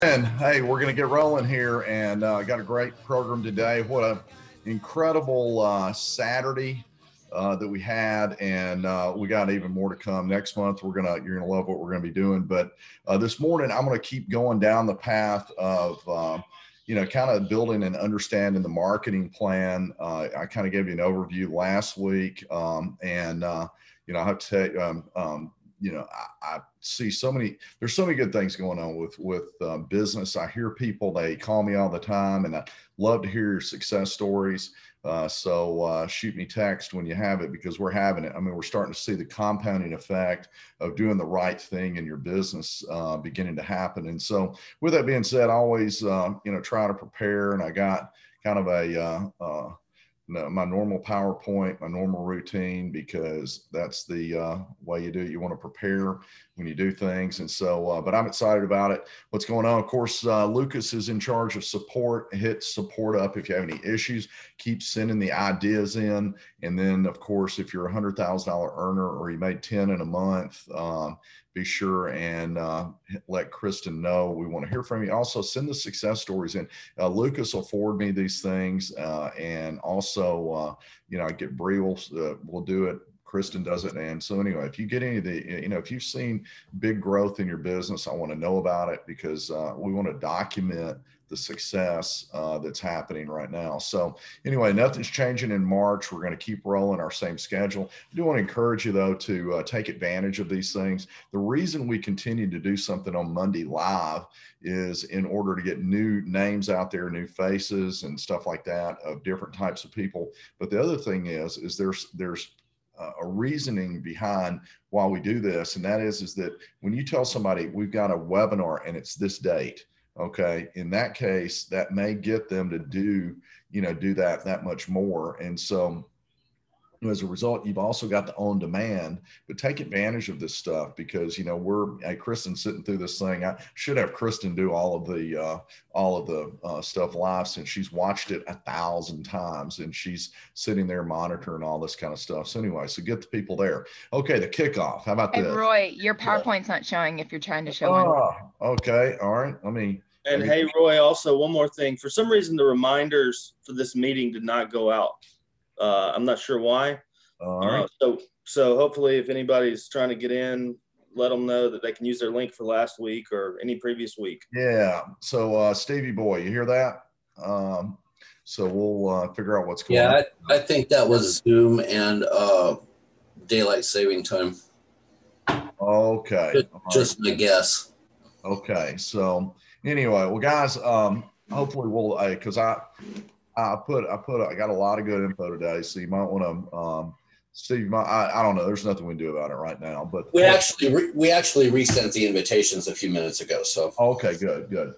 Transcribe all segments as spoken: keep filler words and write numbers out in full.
And hey, we're going to get rolling here, and uh, got a great program today. What a incredible uh, Saturday uh, that we had, and uh, we got even more to come next month. We're gonna you're gonna love what we're gonna be doing. But uh, this morning, I'm going to keep going down the path of uh, you know, kind of building and understanding the marketing plan. Uh, I kind of gave you an overview last week, um, and uh, you know, I have to tell you. Um, um, you know, I, I see so many, there's so many good things going on with, with uh, business. I hear people, they call me all the time, and I love to hear your success stories. Uh, so uh, shoot me text when you have it, because we're having it. I mean, we're starting to see the compounding effect of doing the right thing in your business uh, beginning to happen. And so with that being said, I always, uh, you know, try to prepare, and I got kind of a, uh, uh, no, my normal PowerPoint, my normal routine, because that's the uh, way you do it. You want to prepare when you do things. And so, uh, but I'm excited about it. What's going on? Of course, uh, Lucas is in charge of support. Hit support up if you have any issues. Keep sending the ideas in. And then, of course, if you're a one hundred thousand dollars earner or you made ten in a month, um, be sure and uh, let Kristen know. We want to hear from you. Also, send the success stories in. Uh, Lucas will forward me these things, uh, and also, uh, you know, I get Bree will uh, will do it. Kristen does it, and so anyway, if you get any of the, you know, if you've seen big growth in your business, I want to know about it, because uh, we want to document the success uh, that's happening right now. So anyway, nothing's changing in March. We're going to keep rolling our same schedule. I do want to encourage you, though, to uh, take advantage of these things. The reason we continue to do something on Monday live is in order to get new names out there, new faces and stuff like that of different types of people. But the other thing is, is there's, there's a reasoning behind why we do this. And that is, is that when you tell somebody we've got a webinar and it's this date, okay, in that case, that may get them to do, you know, do that, that much more. And so as a result, you've also got the on demand, but take advantage of this stuff, because, you know, we're, hey, Kristen sitting through this thing. I should have Kristen do all of the, uh, all of the uh, stuff live, since she's watched it a thousand times and she's sitting there monitoring all this kind of stuff. So anyway, so get the people there. Okay. The kickoff. How about Hey, this? Roy, your PowerPoint's not showing if you're trying to show one. Oh, okay. All right. Let me. And let me, hey, Roy, also one more thing. For some reason, the reminders for this meeting did not go out. Uh, I'm not sure why. all right. Uh, so, so hopefully, if anybody's trying to get in, let them know that they can use their link for last week or any previous week. Yeah. So, uh, Stevie boy, you hear that? Um, so we'll uh, figure out what's going yeah, on. Yeah, I, I think that was Zoom and uh, daylight saving time. Okay. Just, All just right. my guess. Okay. So anyway, well, guys, um, hopefully we'll, uh, cause I, I put, I put, I got a lot of good info today. So you might want to, um, Steve, my, I, I don't know. There's nothing we can do about it right now, but We actually, re, we actually resent the invitations a few minutes ago. So, okay, good, good.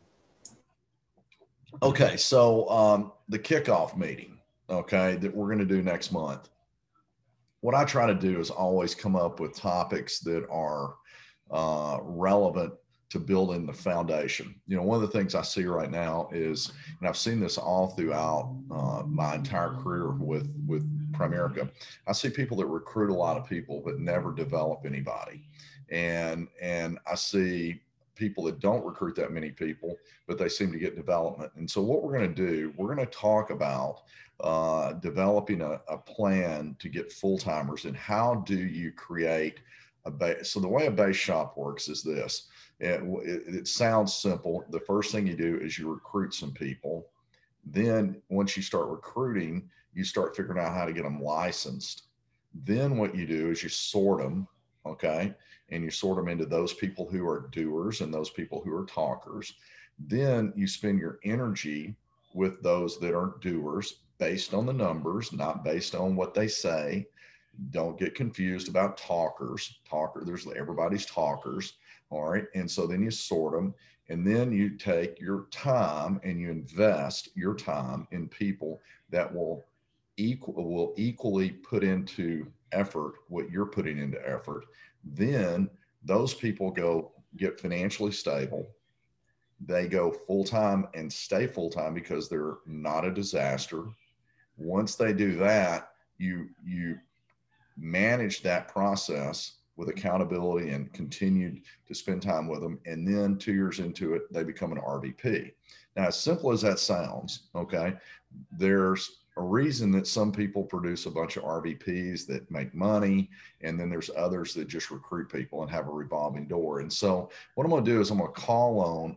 Okay. So, um, the kickoff meeting, okay, that we're going to do next month. What I try to do is always come up with topics that are uh, relevant to building the foundation. You know, one of the things I see right now is, and I've seen this all throughout uh, my entire career with with Primerica, I see people that recruit a lot of people but never develop anybody, and and I see people that don't recruit that many people, but they seem to get development. And so what we're going to do, we're going to talk about uh, developing a, a plan to get full-timers, and how do you create a base. So the way a base shop works is this. It, it, it sounds simple. The first thing you do is you recruit some people. Then once you start recruiting, you start figuring out how to get them licensed. Then what you do is you sort them, okay? And you sort them into those people who are doers and those people who are talkers. Then you spend your energy with those that are doers based on the numbers, not based on what they say. Don't get confused about talkers. Talker, there's everybody's talkers. All right. And so then you sort them, and then you take your time and you invest your time in people that will equal will equally put into effort what you're putting into effort. Then those people go get financially stable. They go full time and stay full time because they're not a disaster. Once they do that, you you manage that process with accountability and continued to spend time with them. And then two years into it, they become an R V P. Now, as simple as that sounds, okay, there's a reason that some people produce a bunch of R V Ps that make money, and then there's others that just recruit people and have a revolving door. And so what I'm going to do is I'm going to call on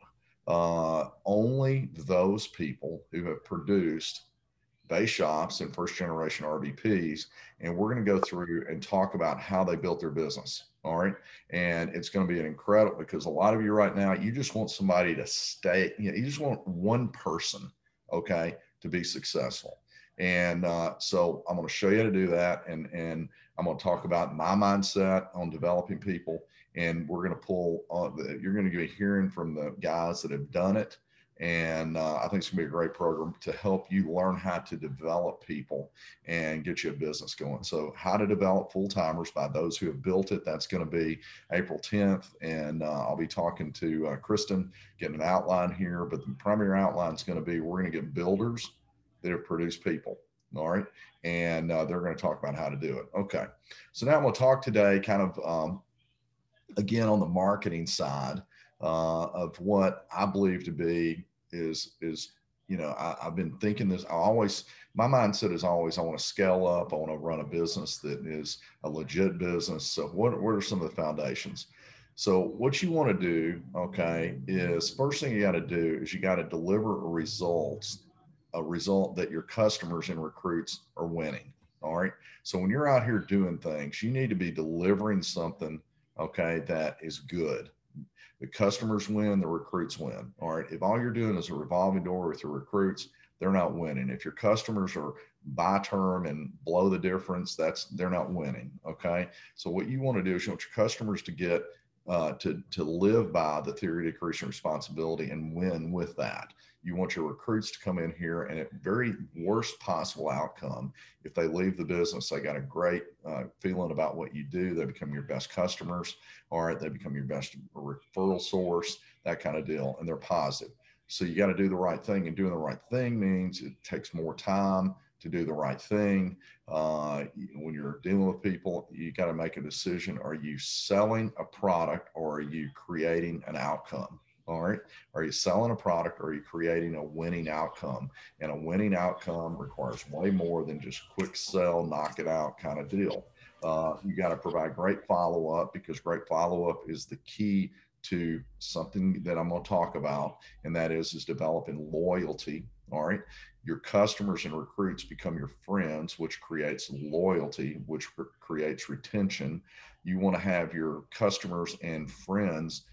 uh, only those people who have produced base shops and first generation R V Ps, and we're going to go through and talk about how they built their business. All right. And it's going to be an incredible, because a lot of you right now, you just want somebody to stay, you know, you just want one person, okay, to be successful. And uh, so I'm going to show you how to do that. And, and I'm going to talk about my mindset on developing people. And we're going to pull, uh, the, you're going to be hearing from the guys that have done it. And uh, I think it's gonna be a great program to help you learn how to develop people and get you a business going. So how to develop full-timers by those who have built it. That's gonna be April tenth. And uh, I'll be talking to uh, Kristen, getting an outline here, but the primary outline is gonna be, we're gonna get builders that have produced people. All right. And uh, they're gonna talk about how to do it. Okay. So now I'm gonna talk today kind of, um, again, on the marketing side uh, of what I believe to be is, is, you know, I, I've been thinking this, I always, my mindset is always, I want to scale up. I want to run a business that is a legit business. So what, what are some of the foundations? So what you want to do, okay, is first thing you got to do is you got to deliver results, a result that your customers and recruits are winning. All right. So when you're out here doing things, you need to be delivering something, okay, that is good. The customers win, the recruits win. All right. If all you're doing is a revolving door with your recruits, they're not winning. If your customers are buy term and blow the difference, that's, they're not winning. Okay. So what you want to do is you want your customers to get, uh, to, to live by the theory of decreasing responsibility and win with that. You want your recruits to come in here, and at very worst possible outcome, if they leave the business, they got a great uh, feeling about what you do. They become your best customers. All right. They become your best referral source, that kind of deal. And they're positive. So you got to do the right thing, and doing the right thing means it takes more time to do the right thing. Uh, when you're dealing with people, you got to make a decision. Are you selling a product, or are you creating an outcome? All right. Are you selling a product, or are you creating a winning outcome? And a winning outcome requires way more than just quick sell, knock it out kind of deal. Uh, you got to provide great follow-up, because great follow-up is the key to something that I'm going to talk about. And that is, is developing loyalty. All right. Your customers and recruits become your friends, which creates loyalty, which creates retention. You want to have your customers and friends,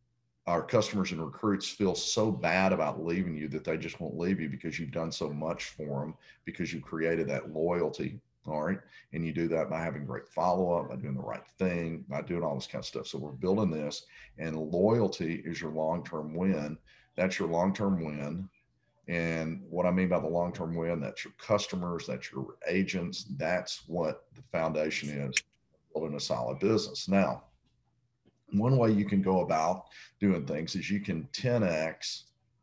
our customers and recruits, feel so bad about leaving you that they just won't leave you, because you've done so much for them, because you created that loyalty. All right. And you do that by having great follow-up, by doing the right thing, by doing all this kind of stuff. So we're building this, and loyalty is your long-term win. That's your long-term win. And what I mean by the long-term win, that's your customers, that's your agents. That's what the foundation is, building a solid business. Now, one way you can go about doing things is you can ten X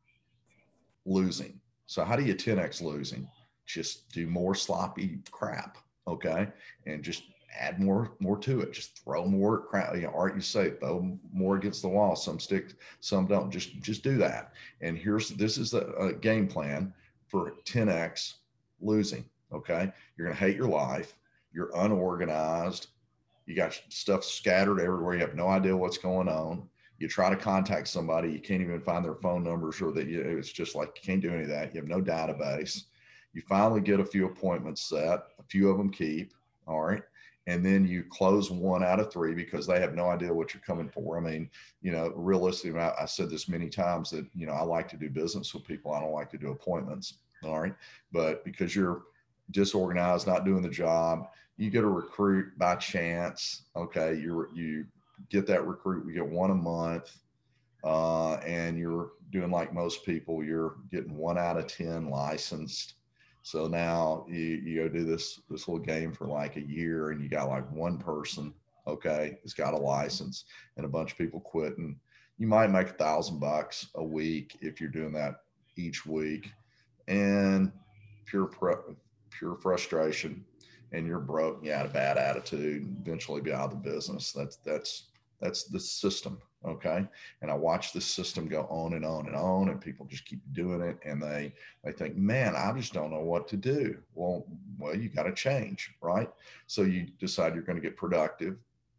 losing. So how do you ten X losing? Just do more sloppy crap, okay? And just add more more to it. Just throw more crap. You know, Art, you say throw more against the wall. Some stick, some don't. Just just do that. And here's this is a, a game plan for ten X losing. Okay, you're gonna hate your life. You're unorganized. You got stuff scattered everywhere. You have no idea what's going on. You try to contact somebody, you can't even find their phone numbers, or that you, it's just like you can't do any of that. You have no database. You finally get a few appointments set, a few of them keep, all right? And then you close one out of three because they have no idea what you're coming for. I mean, you know, realistically, I, I said this many times that, you know, I like to do business with people. I don't like to do appointments, all right? But because you're disorganized, not doing the job, you get a recruit by chance, okay? You you get that recruit, we get one a month, uh, and you're doing like most people, you're getting one out of ten licensed. So now you, you go do this, this little game for like a year, and you got like one person, okay, has got a license, and a bunch of people quit. And you might make a thousand bucks a week if you're doing that each week, and pure, pure frustration. and you're broke and you had a bad attitude and eventually be out of the business. That's, that's, that's the system. Okay. And I watch this system go on and on and on, and people just keep doing it. And they, they think, man, I just don't know what to do. Well, well, you got to change, right? So you decide you're going to get productive.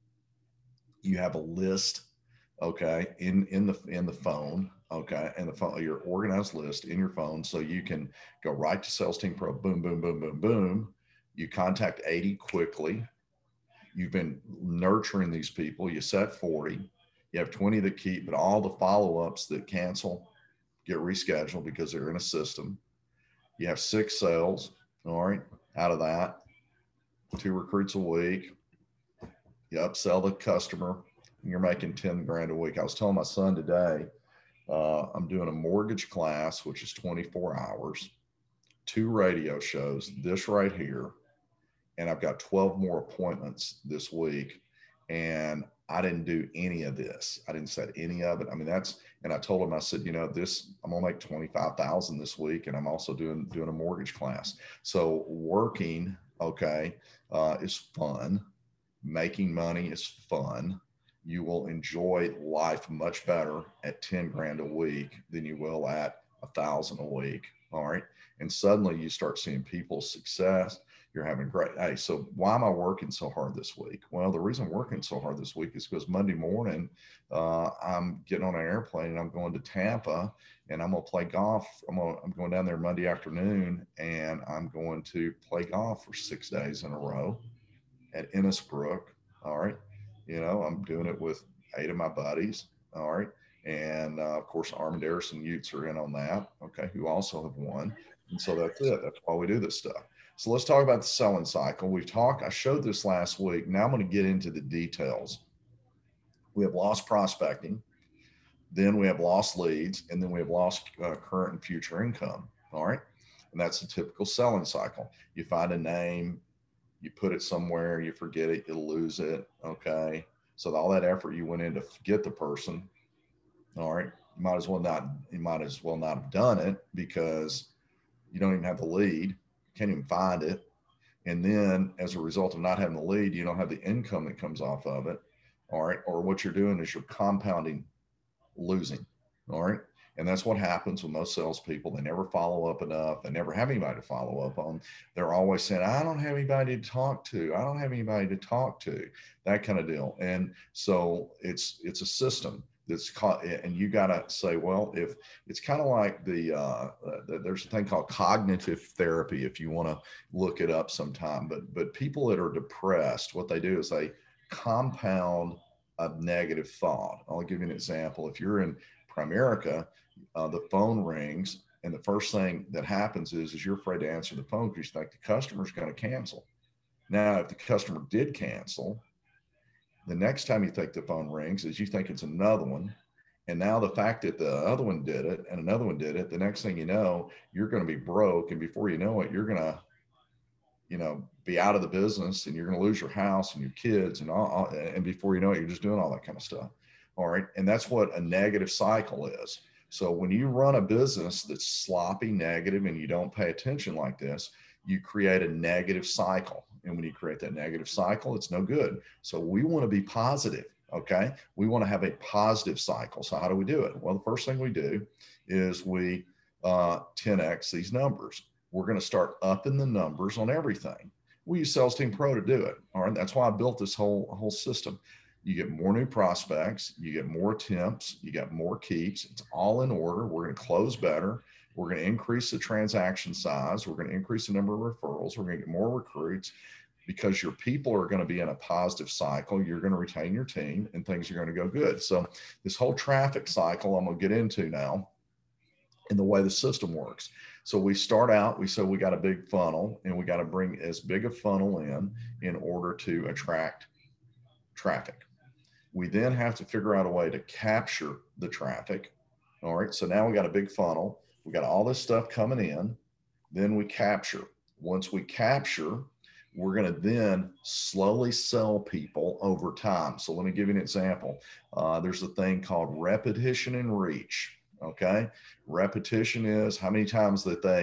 You have a list, okay, in, in the, in the phone, okay, and the phone, your organized list in your phone. So you can go right to Sales Team Pro, boom, boom, boom, boom, boom. You contact eighty quickly. You've been nurturing these people. You set forty. You have twenty that keep, but all the follow-ups that cancel get rescheduled because they're in a system. You have six sales, all right, out of that, two recruits a week. You upsell the customer, and you're making ten grand a week. I was telling my son today, uh, I'm doing a mortgage class, which is twenty-four hours, two radio shows, this right here, and I've got twelve more appointments this week. And I didn't do any of this. I didn't set any of it. I mean, that's, and I told him, I said, you know, this, I'm gonna make twenty-five thousand this week. And I'm also doing, doing a mortgage class. So working, okay, uh, is fun. Making money is fun. You will enjoy life much better at ten grand a week than you will at a thousand a week. All right. And suddenly you start seeing people's success. You're having great. Hey, so why am I working so hard this week? Well, the reason I'm working so hard this week is because Monday morning, uh, I'm getting on an airplane and I'm going to Tampa, and I'm going to play golf. I'm, gonna, I'm going down there Monday afternoon, and I'm going to play golf for six days in a row at Innisbrook. All right. You know, I'm doing it with eight of my buddies. All right. And uh, of course, Armendariz and Utes are in on that. Okay. Who also have won. And so that's it. That's why we do this stuff. So let's talk about the selling cycle. We've talked, I showed this last week. Now I'm going to get into the details. We have lost prospecting, then we have lost leads, and then we have lost uh, current and future income. All right. And that's the typical selling cycle. You find a name, you put it somewhere, you forget it, you'll lose it. Okay. So all that effort you went in to get the person. All right. You might as well not, you might as well not have done it because you don't even have the lead. Can't even find it. And then as a result of not having the lead, you don't have the income that comes off of it. All right. Or what you're doing is you're compounding losing. All right. And that's what happens with most salespeople. They never follow up enough. They never have anybody to follow up on. They're always saying, I don't have anybody to talk to. I don't have anybody to talk to, that kind of deal. And so it's, it's a system that's caught, and you got to say, well, if it's kind of like the, uh, the, there's a thing called cognitive therapy, if you want to look it up sometime, but, but people that are depressed, what they do is they compound a negative thought. I'll give you an example. If you're in Primerica, uh, the phone rings, and the first thing that happens is, is you're afraid to answer the phone because you think the customer's going to cancel. Now, if the customer did cancel, the next time you think the phone rings is you think it's another one. And now the fact that the other one did it and another one did it, the next thing you know, you're going to be broke. And before you know it, you're going to, you know, be out of the business, and you're going to lose your house and your kids and all. And before you know it, you're just doing all that kind of stuff. All right. And that's what a negative cycle is. So when you run a business that's sloppy, negative, and you don't pay attention like this, you create a negative cycle. And when you create that negative cycle, it's no good. So we want to be positive. Okay. We want to have a positive cycle. So how do we do it? Well, the first thing we do is we uh, ten X these numbers. We're going to start upping the numbers on everything. We use Sales Team Pro to do it. All right. That's why I built this whole, whole system. You get more new prospects, you get more attempts, you get more keeps. It's all in order. We're going to close better. We're going to increase the transaction size. We're going to increase the number of referrals. We're going to get more recruits because your people are going to be in a positive cycle. You're going to retain your team and things are going to go good. So this whole traffic cycle I'm going to get into now in the way the system works. So we start out, we say we got a big funnel, and we got to bring as big a funnel in in order to attract traffic. We then have to figure out a way to capture the traffic. All right. So now we got a big funnel. We got all this stuff coming in. Then we capture. Once we capture, we're going to then slowly sell people over time. So let me give you an example. Uh, there's a thing called repetition and reach. Okay. Repetition is how many times that they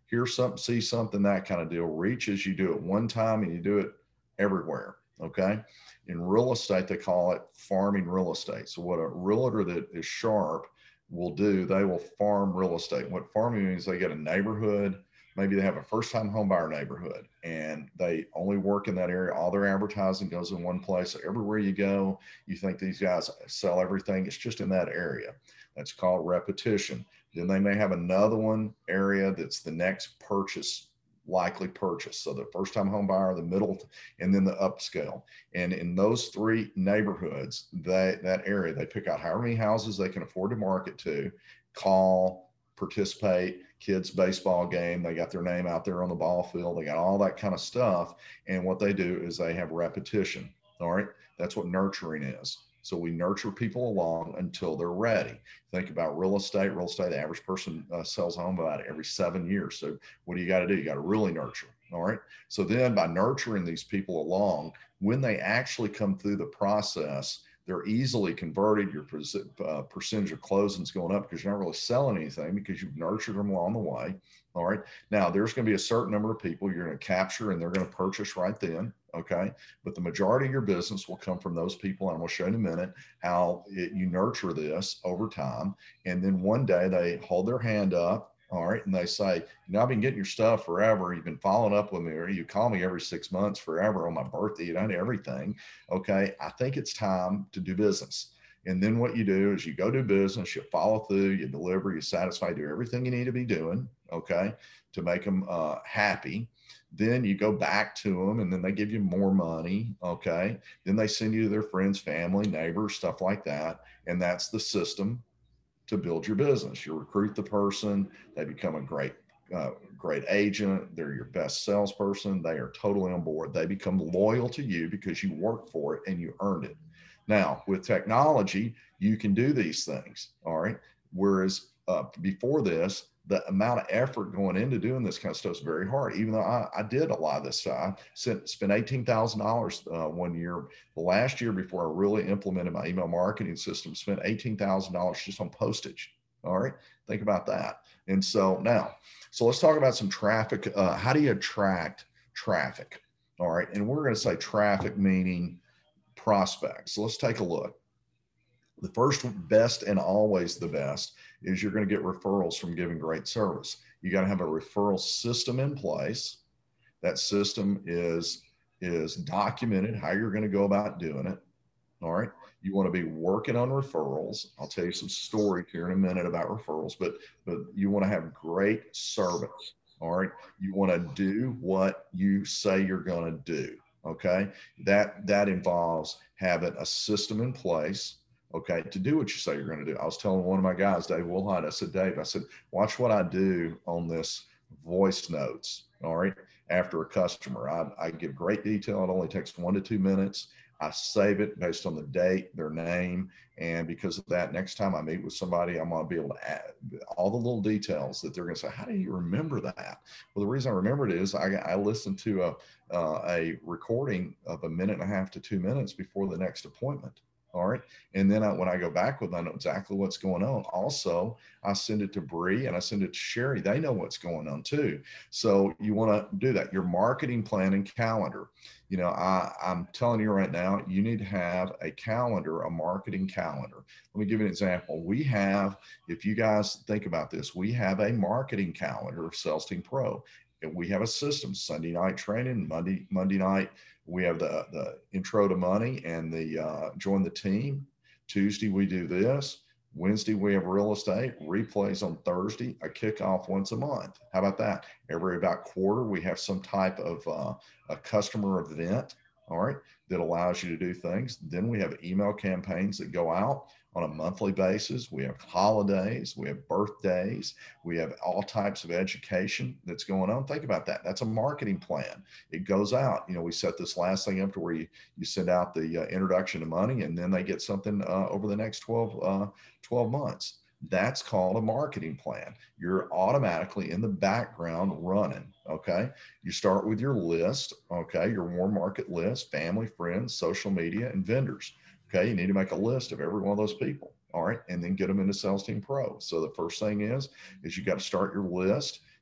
hear something, see something, that kind of deal. Reach is you do it one time and you do it everywhere. Okay. In real estate, they call it farming real estate. So what a realtor that is sharp will do, they will farm real estate. What farming means, they get a neighborhood, maybe they have a first-time home buyer neighborhood, and they only work in that area. All their advertising goes in one place. So everywhere you go, you think these guys sell everything. It's just in that area. That's called repetition. Then they may have another one area that's the next purchase, likely purchase. So the first time home buyer, the middle, and then the upscale. And in those three neighborhoods, they, that area, they pick out however many houses they can afford to market to, call, participate, kids baseball game. They got their name out there on the ball field. They got all that kind of stuff. And what they do is they have repetition. All right. That's what nurturing is. So we nurture people along until they're ready. Think about real estate. Real estate, the average person uh, sells a home about every seven years. So what do you got to do? You got to really nurture. All right. So then by nurturing these people along, when they actually come through the process, they're easily converted. Your uh, percentage of closings going up because you're not really selling anything because you've nurtured them along the way. All right. Now there's going to be a certain number of people you're going to capture and they're going to purchase right then. Okay. But the majority of your business will come from those people. And I'm going to show you in a minute how it, you nurture this over time. And then one day they hold their hand up. All right. And they say, you know, I've been getting your stuff forever. You've been following up with me, or you call me every six months forever on my birthday. You done everything. Okay. I think it's time to do business. And then what you do is you go do business, you follow through, you deliver, you satisfy, do everything you need to be doing. Okay. To make them uh, happy. Then you go back to them and then they give you more money. Okay. Then they send you to their friends, family, neighbors, stuff like that. And that's the system to build your business. You recruit the person, they become a great, uh, great agent. They're your best salesperson. They are totally on board. They become loyal to you because you worked for it and you earned it. Now with technology, you can do these things. All right. Whereas uh, before this, the amount of effort going into doing this kind of stuff is very hard. Even though I, I did a lot of this, I spent, spent eighteen thousand dollars uh, one year. The last year before I really implemented my email marketing system, spent eighteen thousand dollars just on postage. All right. Think about that. And so now, so let's talk about some traffic. Uh, how do you attract traffic? All right. And we're going to say traffic meaning prospects. So let's take a look. The first best and always the best is you're going to get referrals from giving great service. You got to have a referral system in place. That system is, is documented how you're going to go about doing it. All right. You want to be working on referrals. I'll tell you some stories here in a minute about referrals, but, but you want to have great service. All right. You want to do what you say you're going to do. Okay. That, that involves having a system in place. Okay, to do what you say you're going to do. I was telling one of my guys, Dave Wilhite, I said, Dave, I said, watch what I do on this voice notes. All right. After a customer, I, I give great detail. It only takes one to two minutes. I save it based on the date, their name. And because of that, next time I meet with somebody, I'm going to be able to add all the little details that they're going to say, how do you remember that? Well, the reason I remember it is I, I listened to a, uh, a recording of a minute and a half to two minutes before the next appointment. All right. And then I, when I go back with, I know exactly what's going on. Also, I send it to Bree and I send it to Sherry. They know what's going on too. So you want to do that. Your marketing plan and calendar. You know, I, I'm telling you right now, you need to have a calendar, a marketing calendar. Let me give you an example. We have, if you guys think about this, we have a marketing calendar of Sales Team Pro. And we have a system, Sunday night training, Monday, Monday night. We have the, the intro to money and the uh, join the team. Tuesday, we do this. Wednesday, we have real estate, replays on Thursday, a kickoff once a month. How about that? Every about quarter, we have some type of uh, a customer event, all right, that allows you to do things. Then we have email campaigns that go out on a monthly basis. We have holidays, we have birthdays, we have all types of education that's going on. Think about that. That's a marketing plan. It goes out. You know, we set this last thing up to where you, you send out the uh, introduction to money and then they get something uh, over the next twelve, uh, twelve months. That's called a marketing plan. You're automatically in the background running. Okay. You start with your list. Okay. Your warm market list, family, friends, social media, and vendors. Okay, you need to make a list of every one of those people. All right, and then get them into Sales Team Pro. So the first thing is, is you got to start your list.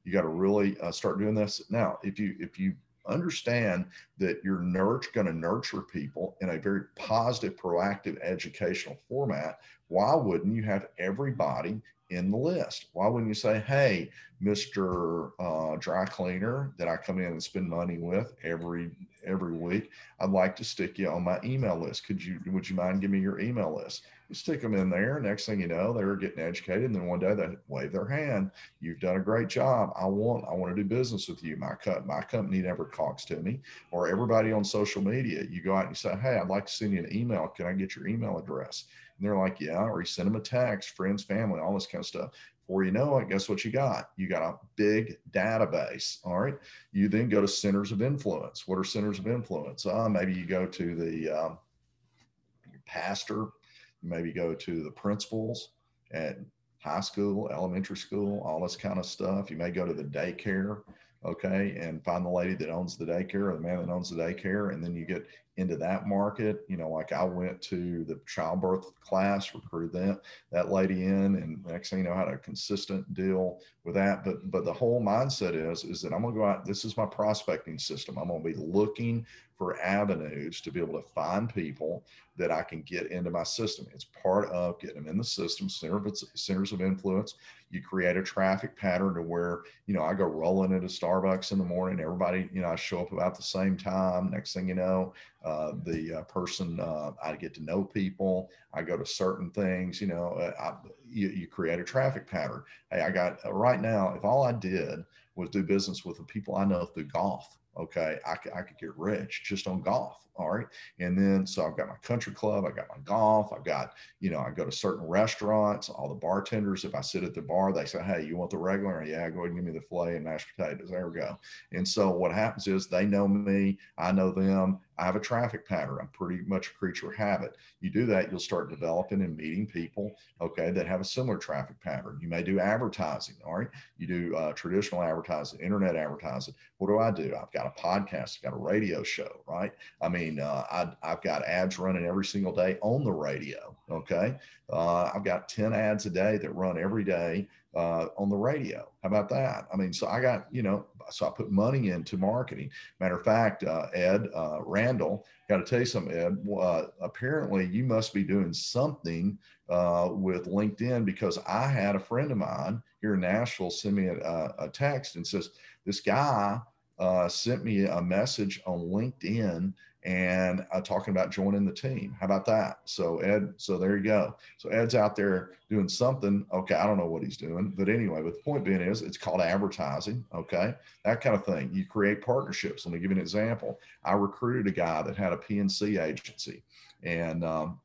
You got to really uh, start doing this. Now, if you, if you understand that you're nurture, going to nurture people in a very positive, proactive educational format, why wouldn't you have everybody in the list? Why wouldn't you say, hey, Mister Uh, dry cleaner that I come in and spend money with every every week, I'd like to stick you on my email list. Could you, would you mind giving me your email list? You stick them in there. Next thing you know, they were getting educated. And then one day they wave their hand. You've done a great job. I want, I want to do business with you. My cut, my company never talks to me. Or everybody on social media, you go out and you say, hey, I'd like to send you an email. Can I get your email address? And they're like, yeah. Or you send them a text, friends, family, all this kind of stuff. Before you know it, guess what you got? You got a big database. All right. You then go to centers of influence. What are centers of influence? Uh, maybe you go to the um, pastor. You maybe go to the principals at high school, elementary school, all this kind of stuff. You may go to the daycare, okay, and find the lady that owns the daycare or the man that owns the daycare. And then you get into that market. You know, like I went to the childbirth class, recruited that, that lady in, and next thing you know, I had a consistent deal with that. But, but the whole mindset is, is that I'm going to go out. This is my prospecting system. I'm going to be looking for avenues to be able to find people that I can get into my system. It's part of getting them in the system, center of, centers of influence. You create a traffic pattern to where, you know, I go rolling into Starbucks in the morning, everybody, you know, I show up about the same time. Next thing you know, uh, the uh, person, uh, I get to know people. I go to certain things, you know, uh, I, you, you create a traffic pattern. Hey, I got uh, right now, if all I did was do business with the people I know through golf, okay, I could, I could get rich just on golf. All right. And then, so I've got my country club, I got my golf, I've got, you know, I go to certain restaurants, all the bartenders, if I sit at the bar, they say, hey, you want the regular? Yeah, go ahead and give me the filet and mashed potatoes. There we go. And so what happens is they know me, I know them. I have a traffic pattern. I'm pretty much a creature of habit. You do that, you'll start developing and meeting people, okay, that have a similar traffic pattern. You may do advertising, all right? You do uh, traditional advertising, internet advertising. What do I do? I've got a podcast, I've got a radio show, right? I mean, uh, I, I've got ads running every single day on the radio, okay? Uh, I've got ten ads a day that run every day uh, on the radio. How about that? I mean, so I got, you know, so I put money into marketing. Matter of fact, uh, Ed uh, Randall, got to tell you something, Ed, uh, apparently you must be doing something uh, with LinkedIn, because I had a friend of mine here in Nashville send me a, a text and says, this guy uh, sent me a message on LinkedIn and uh, talking about joining the team. How about that? So Ed, so there you go. So Ed's out there doing something. Okay, I don't know what he's doing, but anyway, but the point being is it's called advertising. Okay, that kind of thing. You create partnerships. Let me give you an example. I recruited a guy that had a P N C agency, and um,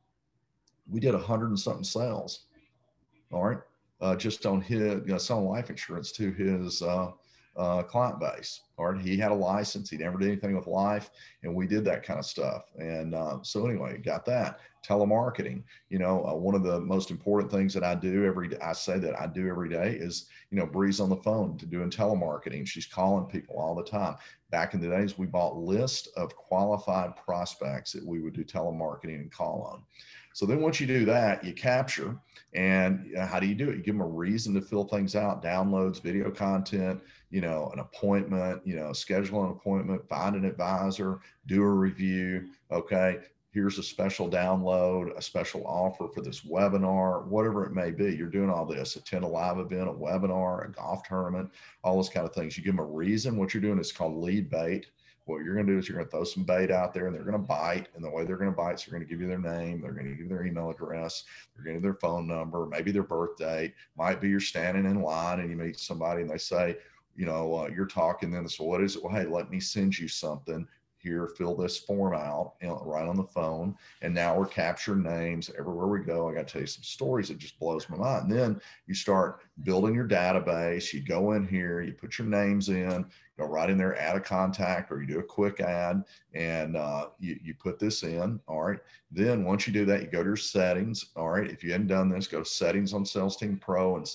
we did a hundred and something sales. All right, uh, just on his, you know, selling life insurance to his uh, uh, client base. All right, he had a license. He never did anything with life, and we did that kind of stuff. And uh, so anyway, got that. Telemarketing, you know, uh, one of the most important things that I do every day, I say that I do every day is, you know, Bree's on the phone to doing telemarketing. She's calling people all the time. Back in the days, we bought lists of qualified prospects that we would do telemarketing and call on. So then once you do that, you capture, and you know, how do you do it? You give them a reason to fill things out, downloads, video content, you know, an appointment, you know, schedule an appointment, find an advisor, do a review. Okay. Here's a special download, a special offer for this webinar, whatever it may be. You're doing all this, attend a live event, a webinar, a golf tournament, all those kind of things. You give them a reason. What you're doing is called lead bait. What you're going to do is you're going to throw some bait out there, and they're going to bite. And the way they're going to bite is they're going to give you their name. They're going to give you their email address. They're going to give you their phone number, maybe their birth date. Might be you're standing in line and you meet somebody and they say, you know, uh, you're talking then. So what is it? Well, hey, let me send you something. Here, fill this form out, you know, right on the phone. And now we're capturing names everywhere we go. I got to tell you some stories that just blows my mind. And then you start building your database. You go in here, you put your names in, go right in there, add a contact, or you do a quick ad, and uh, you, you put this in. All right. Then once you do that, you go to your settings. All right. If you hadn't done this, go to settings on Sales Team Pro and say,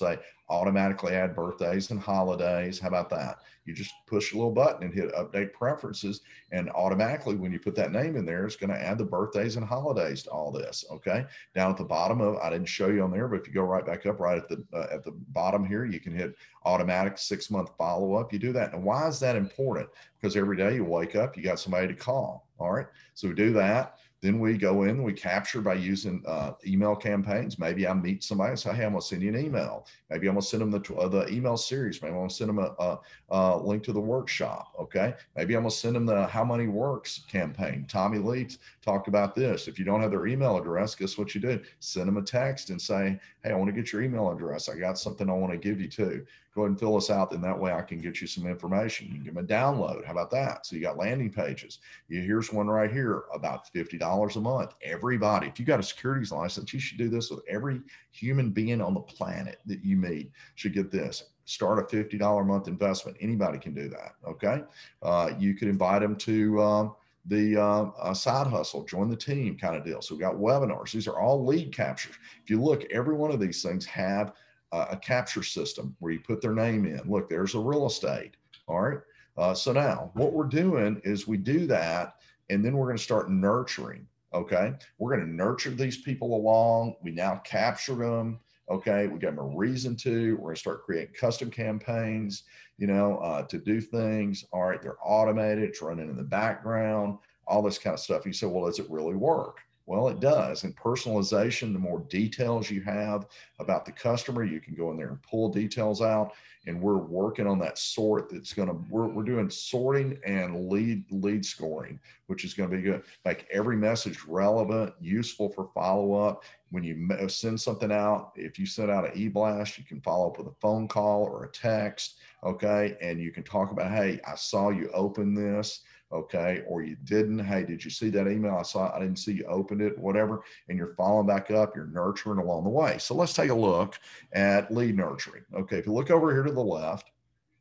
automatically add birthdays and holidays. How about that? You just push a little button and hit update preferences, and automatically when you put that name in there, it's going to add the birthdays and holidays to all this. Okay. Down at the bottom of, I didn't show you on there, but if you go right back up right at the, uh, at the bottom here, you can hit automatic six month follow-up. You do that. And why is that important? Because every day you wake up, you got somebody to call. All right. So we do that. Then we go in, we capture by using uh, email campaigns. Maybe I meet somebody and say, hey, I'm going to send you an email. Maybe I'm going to send them the, uh, the email series. Maybe I'm going to send them a, a, a link to the workshop. Okay. Maybe I'm going to send them the How Money Works campaign. Tommy Lee talked about this. If you don't have their email address, guess what you do? Send them a text and say, hey, I want to get your email address. I got something I want to give you too. Go ahead and fill us out. And that way I can get you some information. You can give them a download. How about that? So you got landing pages. You, here's one right here, about fifty dollars a month. Everybody, if you got a securities license, you should do this with every human being on the planet that you meet should get this. Start a fifty dollars a month investment. Anybody can do that. Okay. Uh, you could invite them to um, the uh, uh, side hustle, join the team kind of deal. So we got webinars. These are all lead captures. If you look, every one of these things have uh, a capture system where you put their name in. Look, there's a real estate. All right. Uh, so now what we're doing is we do that, and then we're going to start nurturing. Okay. We're going to nurture these people along. We now capture them. Okay. We got them a reason to, we're going to start creating custom campaigns, you know, uh, to do things. All right. They're automated. It's running in the background, all this kind of stuff. You say, well, does it really work? Well, it does. And personalization, the more details you have about the customer, you can go in there and pull details out. And we're working on that sort that's going to, we're, we're doing sorting and lead lead scoring, which is going to be good. Make every message relevant, useful for follow-up. When you send something out, if you send out an e-blast, you can follow up with a phone call or a text. Okay. And you can talk about, hey, I saw you open this. Okay. Or you didn't. Hey, did you see that email? I saw, I didn't see you opened it, whatever. And you're following back up, you're nurturing along the way. So let's take a look at lead nurturing. Okay. If you look over here to the left,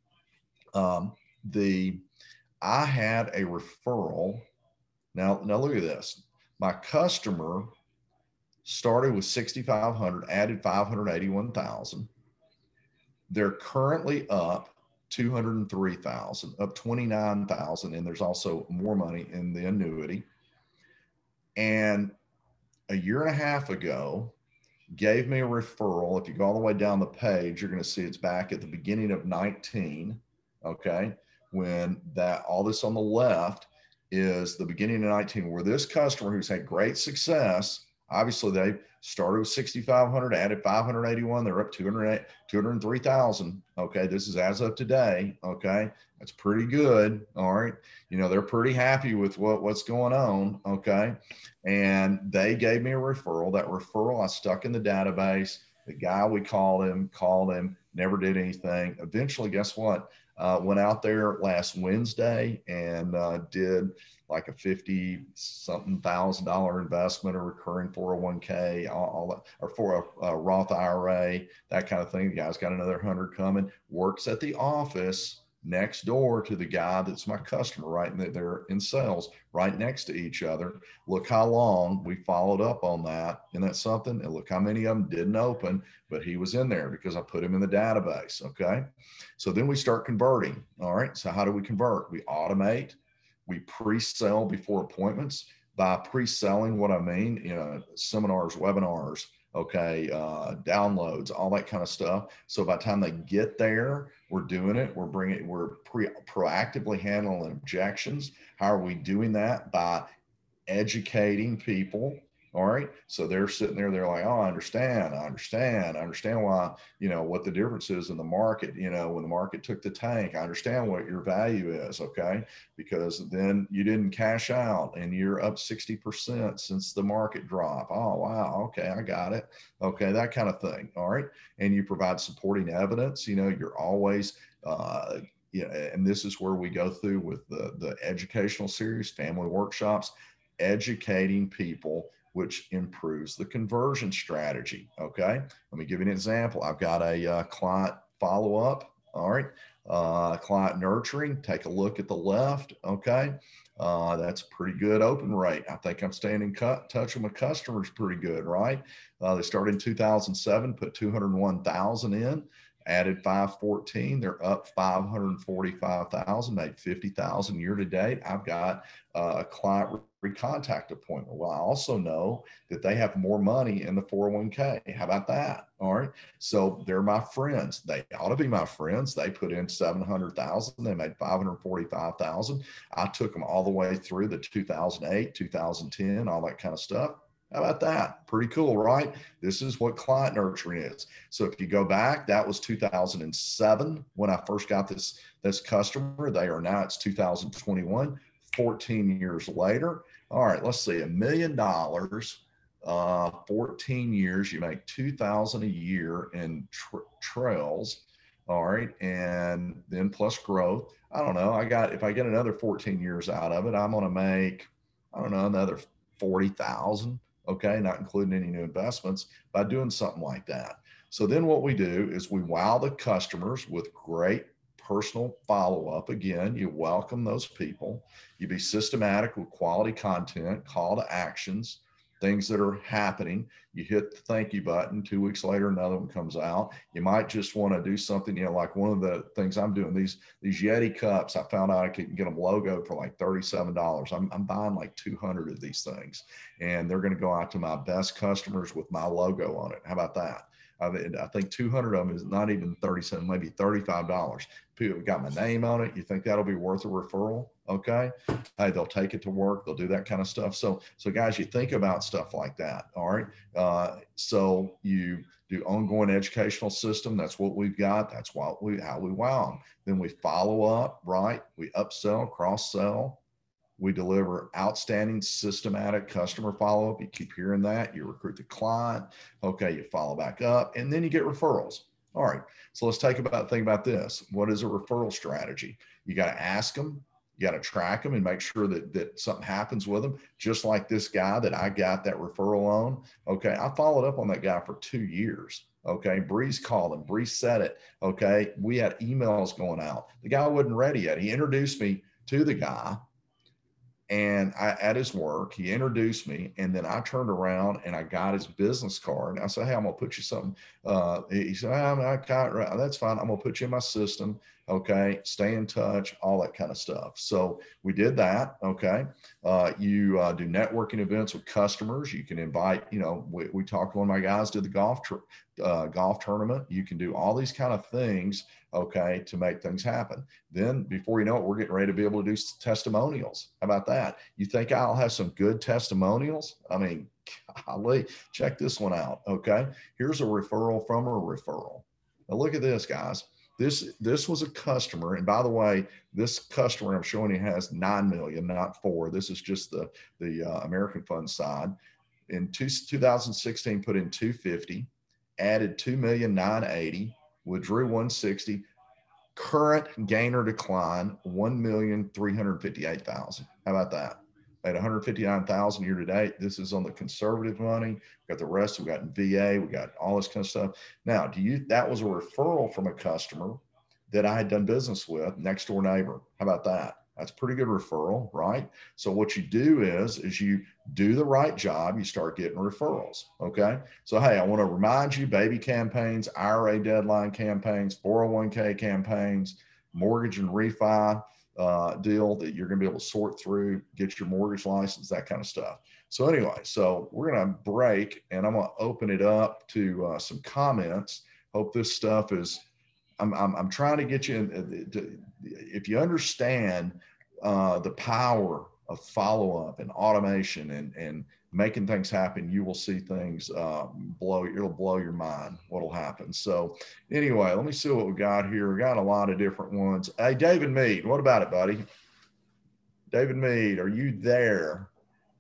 um, the, I had a referral. Now, now look at this. My customer started with sixty-five hundred, added five hundred eighty-one thousand. They're currently up two hundred three thousand, up twenty-nine thousand, and there's also more money in the annuity. And a year and a half ago, gave me a referral. If you go all the way down the page, you're going to see it's back at the beginning of nineteen. Okay. When that, all this on the left is the beginning of nineteen, where this customer who's had great success, obviously they started with sixty-five hundred, added five hundred eighty-one. They're up two hundred three thousand. Okay. This is as of today. Okay. That's pretty good. All right. You know, they're pretty happy with what, what's going on. Okay. And they gave me a referral. That referral I stuck in the database. The guy we called him, called him, never did anything. Eventually, guess what? Uh, went out there last Wednesday and uh, did like a fifty something thousand dollar investment, or recurring four oh one K, all, all that, or for a, a Roth I R A, that kind of thing. The guy's got another hundred coming, works at the office next door to the guy that's my customer, right? And they're in sales right next to each other. Look how long we followed up on that. And that's something. And look how many of them didn't open, but he was in there because I put him in the database. Okay. So then we start converting. All right. So how do we convert? We automate, we pre-sell before appointments. By pre-selling, what I mean, you know, seminars, webinars, okay, uh, downloads, all that kind of stuff. So by the time they get there, we're doing it. We're bringing, we're pre proactively handling objections. How are we doing that? By educating people. All right. So they're sitting there, they're like, oh, I understand. I understand. I understand why, you know, what the difference is in the market. You know, when the market took the tank, I understand what your value is. Okay. Because then you didn't cash out and you're up sixty percent since the market drop. Oh, wow. Okay. I got it. Okay. That kind of thing. All right. And you provide supporting evidence. You know, you're always, uh, yeah, and this is where we go through with the, the educational series, family workshops, educating people, which improves the conversion strategy. Okay. Let me give you an example. I've got a uh, client follow-up. All right. Uh, client nurturing, take a look at the left. Okay. Uh, that's a pretty good open rate. I think I'm staying in cut, touch with my customers pretty good, right? Uh, they started in two thousand seven, put two hundred one thousand in, added five fourteen. They're up five hundred forty-five thousand, made fifty thousand year to date. I've got uh, a client recontact appointment. Well, I also know that they have more money in the four oh one k. How about that? All right. So they're my friends. They ought to be my friends. They put in seven hundred thousand. They made five hundred forty-five thousand. I took them all the way through the two thousand eight, two thousand ten, all that kind of stuff. How about that? Pretty cool, right? This is what client nurturing is. So if you go back, that was two thousand seven when I first got this, this customer. They are now, it's two thousand twenty-one, fourteen years later. All right, let's see, a million dollars, uh, fourteen years, you make two thousand a year in tra trails. All right, and then plus growth. I don't know, I got, if I get another fourteen years out of it, I'm gonna make, I don't know, another forty thousand. Okay, not including any new investments, by doing something like that. So then what we do is we wow the customers with great personal follow-up. Again, you welcome those people. You be systematic with quality content, call to actions, things that are happening. You hit the thank you button. Two weeks later, another one comes out. You might just want to do something, you know, like one of the things I'm doing, these these Yeti cups, I found out I could get them logoed for like thirty-seven dollars. I'm, I'm buying like two hundred of these things, and they're going to go out to my best customers with my logo on it. How about that? I, mean, I think two hundred of them is not even thirty-seven, maybe thirty-five dollars. People got my name on it. You think that'll be worth a referral? Okay. Hey, they'll take it to work. They'll do that kind of stuff. So, so guys, you think about stuff like that. All right. Uh, so you do ongoing educational system. That's what we've got. That's what we, how we wow them. Then we follow up, right? We upsell, cross sell. We deliver outstanding systematic customer follow-up. You keep hearing that. You recruit the client. Okay, you follow back up, and then you get referrals. All right, so let's take about think about this. What is a referral strategy? You got to ask them. You got to track them and make sure that, that something happens with them. Just like this guy that I got that referral on. Okay, I followed up on that guy for two years. Okay, Breeze called him. Breeze said it. Okay, we had emails going out. The guy wasn't ready yet. He introduced me to the guy. And I, at his work, he introduced me, and then I turned around and I got his business card. And I said, "Hey, I'm gonna put you something." Uh, he said, oh, I can't, "That's fine. I'm gonna put you in my system. Okay, stay in touch, all that kind of stuff." So we did that. Okay, uh, you uh, do networking events with customers. You can invite. You know, we, we talked to one of my guys did the golf uh, golf tournament. You can do all these kind of things. Okay, to make things happen. Then before you know it, we're getting ready to be able to do testimonials. How about that? You think I'll have some good testimonials? I mean, golly, check this one out. Okay, here's a referral from a referral. Now look at this, guys. This this was a customer, and by the way, this customer I'm showing you has nine million, not four. This is just the the uh, American Fund side. In two, two thousand sixteen, put in two fifty, added two million nine eighty. Withdrew one sixty, current gain or decline one million three hundred fifty-eight thousand. How about that? At one hundred fifty-nine thousand year to date. This is on the conservative money. We got the rest. We got in V A. We got all this kind of stuff. Now, do you? That was a referral from a customer that I had done business with, next door neighbor. How about that? That's a pretty good referral, right? So what you do is, is you do the right job, you start getting referrals, okay? So, hey, I want to remind you, baby campaigns, I R A deadline campaigns, four oh one k campaigns, mortgage and refi uh, deal that you're going to be able to sort through, get your mortgage license, that kind of stuff. So anyway, so we're going to break, and I'm going to open it up to uh, some comments. Hope this stuff is, I'm, I'm, I'm trying to get you in, to, if you understand uh, the power of follow-up and automation and, and making things happen, you will see things uh, blow, it'll blow your mind what'll happen. So anyway, let me see what we got here. We got a lot of different ones. Hey, David Mead, what about it, buddy? David Mead, are you there?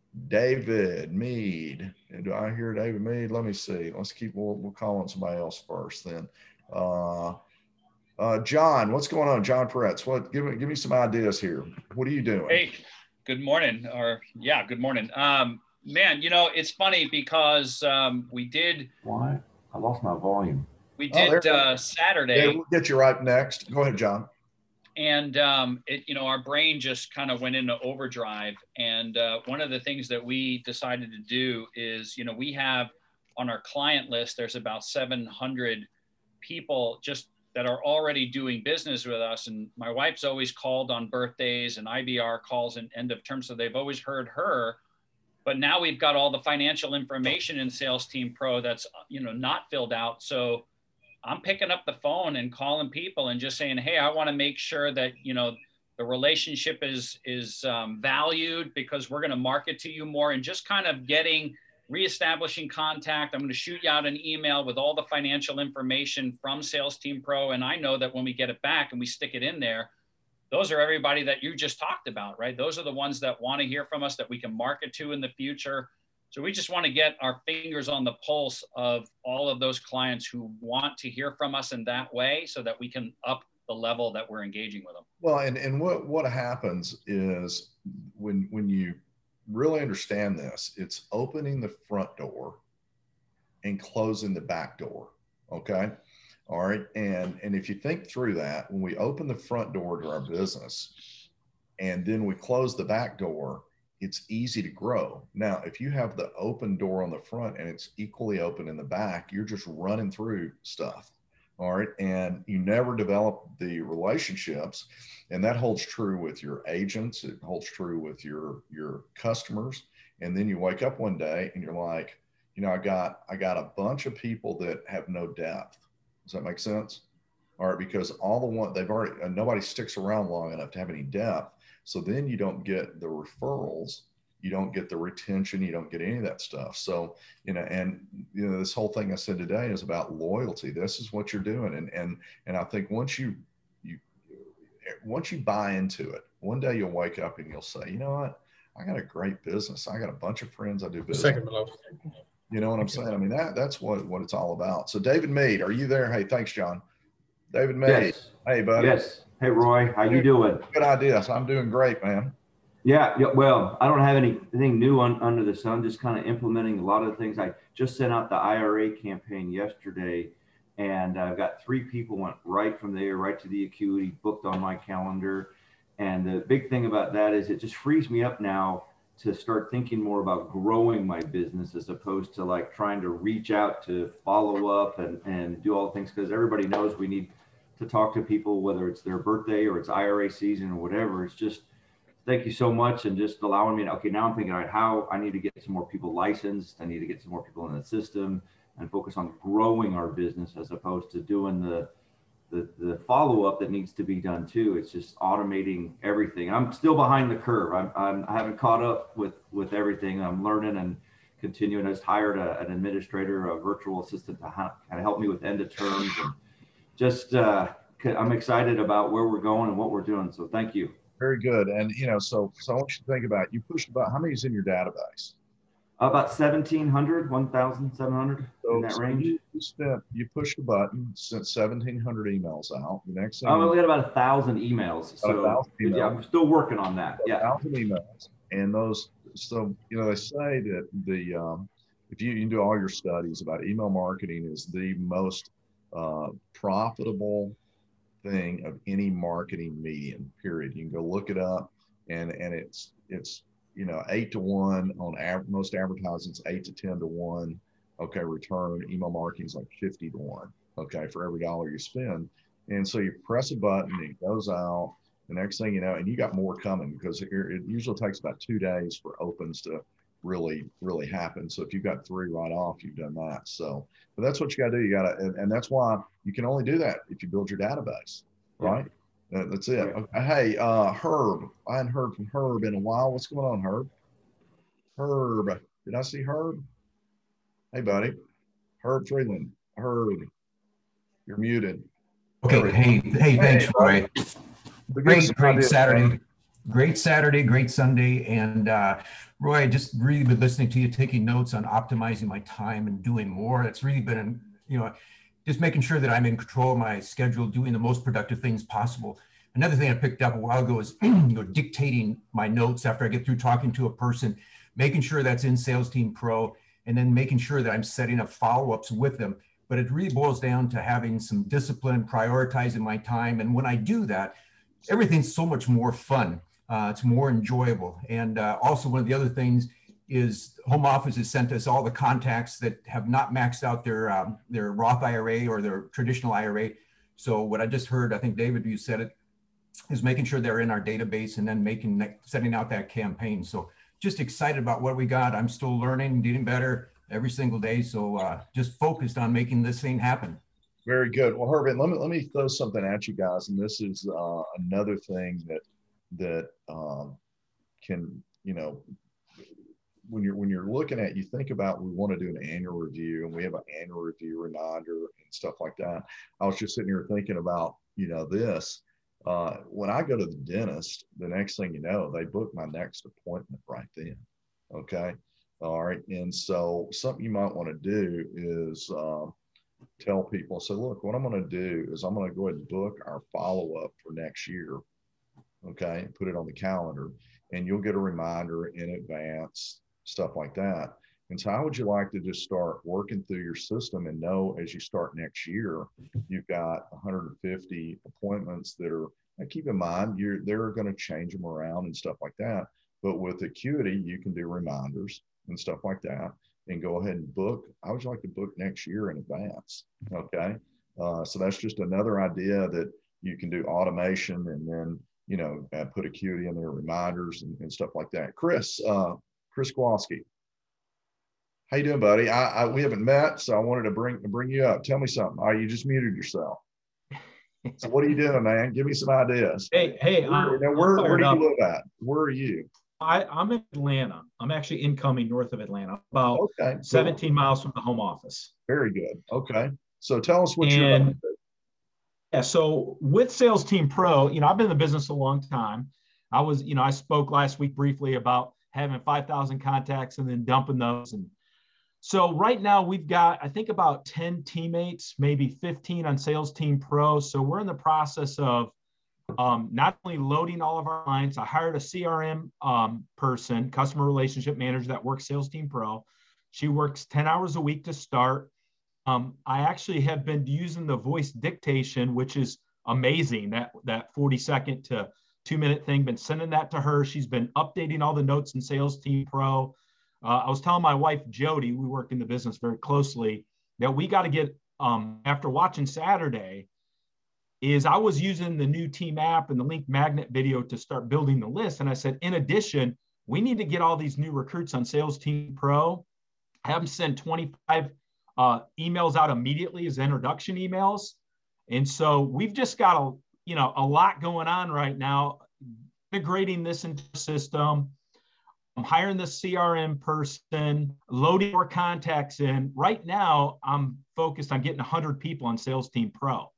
David Mead. And do I hear David Mead? Let me see. Let's keep, we'll, we'll call on somebody else first then. Uh, Uh, John, what's going on? John Peretz, what, give me, give me some ideas here. What are you doing? Hey, good morning, or yeah, good morning. Um, man, you know, it's funny because um, we did. Why? I lost my volume. We did oh, uh, Saturday. Yeah, we'll get you right next. Go ahead, John. And, um, it, you know, our brain just kind of went into overdrive. And uh, one of the things that we decided to do is, you know, we have on our client list, there's about seven hundred people just that are already doing business with us. And my wife's always called on birthdays and I B R calls and end of term. So they've always heard her. But now we've got all the financial information in Sales Team Pro that's, you know, not filled out. So I'm picking up the phone and calling people and just saying, hey, I want to make sure that, you know, the relationship is, is um, valued because we're going to market to you more, and just kind of getting, reestablishing contact. I'm going to shoot you out an email with all the financial information from Sales Team Pro. And I know that when we get it back and we stick it in there, those are everybody that you just talked about, right? Those are the ones that want to hear from us that we can market to in the future. So we just want to get our fingers on the pulse of all of those clients who want to hear from us in that way so that we can up the level that we're engaging with them. Well, and, and what, what happens is when, when you really understand this, it's opening the front door and closing the back door. Okay. All right. And, and if you think through that, when we open the front door to our business and then we close the back door, it's easy to grow. Now, if you have the open door on the front and it's equally open in the back, you're just running through stuff. All right. And you never develop the relationships. And that holds true with your agents. It holds true with your, your customers. And then you wake up one day and you're like, you know, I got, I got a bunch of people that have no depth. Does that make sense? All right. Because all the one they've already, uh, nobody sticks around long enough to have any depth. So then you don't get the referrals, you don't get the retention, you don't get any of that stuff. So, you know, and, you know, this whole thing I said today is about loyalty. This is what you're doing. And, and, and I think once you, you, once you buy into it, one day you'll wake up and you'll say, you know what, I got a great business. I got a bunch of friends I do business. Second below. You know what I'm saying? I mean, that that's what, what it's all about. So David Mead, are you there? Hey, thanks, John. David Mead. Yes. Hey, buddy. Yes. Hey, Roy, how you doing? Good idea. So I'm doing great, man. Yeah, yeah, well, I don't have anything new on, under the sun, just kind of implementing a lot of the things. I just sent out the I R A campaign yesterday, and I've got three people went right from there, right to the Acuity, booked on my calendar. And the big thing about that is it just frees me up now to start thinking more about growing my business as opposed to like trying to reach out to follow up and, and do all the things, because everybody knows we need to talk to people, whether it's their birthday or it's I R A season or whatever. It's just, thank you so much. And just allowing me to, okay, now I'm thinking, all right, how I need to get some more people licensed. I need to get some more people in the system and focus on growing our business as opposed to doing the, the, the follow-up that needs to be done too. It's just automating everything. I'm still behind the curve. I'm, I'm, I haven't caught up with, with everything. I'm learning and continuing. I just hired a, an administrator, a virtual assistant to kind of help me with end of terms. And just, uh, I'm excited about where we're going and what we're doing. So thank you. Very good. And, you know, so, so I want you to think about, you pushed about, how many is in your database? About seventeen hundred, one thousand seven hundred So, in that so range. You, you, spent, you pushed a button, sent seventeen hundred emails out. The next thing I you- only got about a thousand emails. About a So thousand yeah, emails. I'm still working on that. a Yeah. thousand emails. And those, so, you know, they say that the, um, if you, you can do all your studies about email marketing is the most uh, profitable thing of any marketing medium, period. You can go look it up, and and it's it's you know eight to one on av- most advertisements, eight to ten to one. Okay, return. Email marketing is like fifty to one. Okay, for every dollar you spend, and so you press a button, it goes out. The next thing you know, and you got more coming because it, it usually takes about two days for opens to really really happen. So if you've got three right off, you've done that. So but that's what you got to do. You got to, and, and that's why you can only do that if you build your database, right? Yeah. Uh, that's it. Yeah. Okay. Hey, uh, Herb, I hadn't heard from Herb in a while. What's going on, Herb? Herb, did I see Herb? Hey, buddy, Herb Freeland. Herb, you're muted. Okay. Hey, hey, thanks, Roy. Great, great Saturday. Great Saturday, great Sunday. And uh, Roy, I just really been listening to you, taking notes on optimizing my time and doing more. It's really been, you know, just making sure that I'm in control of my schedule, doing the most productive things possible. Another thing I picked up a while ago is you know, dictating my notes after I get through talking to a person, making sure that's in Sales Team Pro, and then making sure that I'm setting up follow-ups with them. But it really boils down to having some discipline, prioritizing my time. And when I do that, everything's so much more fun. Uh, it's more enjoyable. And uh, also one of the other things is home office has sent us all the contacts that have not maxed out their um, their Roth I R A or their traditional I R A So what I just heard, I think David, you said it, is making sure they're in our database and then making setting out that campaign. So just excited about what we got. I'm still learning, getting better every single day. So uh, just focused on making this thing happen. Very good. Well, Herbert, let me let me throw something at you guys, and this is uh, another thing that that um, can, you know, when you're when you're looking at, you think about, we want to do an annual review, and we have an annual review reminder and stuff like that. I was just sitting here thinking about, you know, this. Uh, when I go to the dentist, the next thing you know, they book my next appointment right then. Okay. All right. And so something you might want to do is uh, tell people, so look, what I'm going to do is I'm going to go ahead and book our follow-up for next year. Okay. Put it on the calendar, and you'll get a reminder in advance, stuff like that. And so how would you like to just start working through your system and know as you start next year, you've got one hundred fifty appointments that are, now keep in mind, you're, they're going to change them around and stuff like that. But with Acuity, you can do reminders and stuff like that and go ahead and book. I would like to book next year in advance. Okay. Uh, so that's just another idea that you can do automation, and then, you know, uh, put Acuity in there, reminders and, and stuff like that. Chris, uh, Chris Kowalski. How you doing, buddy? I, I we haven't met, so I wanted to bring bring you up. Tell me something. Oh, you just muted yourself. So what are you doing, man? Give me some ideas. Hey, hey, where, I'm, now, where, I'm where do you up. live at? Where are you? I, I'm in Atlanta. I'm actually incoming north of Atlanta, about okay, seventeen cool. miles from the home office. Very good. Okay, so tell us what and, you're doing. Yeah, so with Sales Team Pro, you know, I've been in the business a long time. I was, you know, I spoke last week briefly about having five thousand contacts and then dumping those. And so right now we've got, I think, about ten teammates, maybe fifteen on Sales Team Pro. So we're in the process of um, not only loading all of our clients. I hired a C R M um, person, customer relationship manager, that works Sales Team Pro. She works ten hours a week to start. Um, I actually have been using the voice dictation, which is amazing. That that forty second to two minute thing, been sending that to her. She's been updating all the notes in Sales Team Pro. Uh, I was telling my wife, Jody, we work in the business very closely, that we got to get, um, after watching Saturday, is I was using the new team app and the link magnet video to start building the list. And I said, in addition, we need to get all these new recruits on Sales Team Pro, have them send twenty-five uh, emails out immediately as introduction emails. And so we've just got a, you know, a lot going on right now, integrating this into the system. I'm hiring the C R M person, loading more contacts in. Right now, I'm focused on getting one hundred people on Sales Team Pro.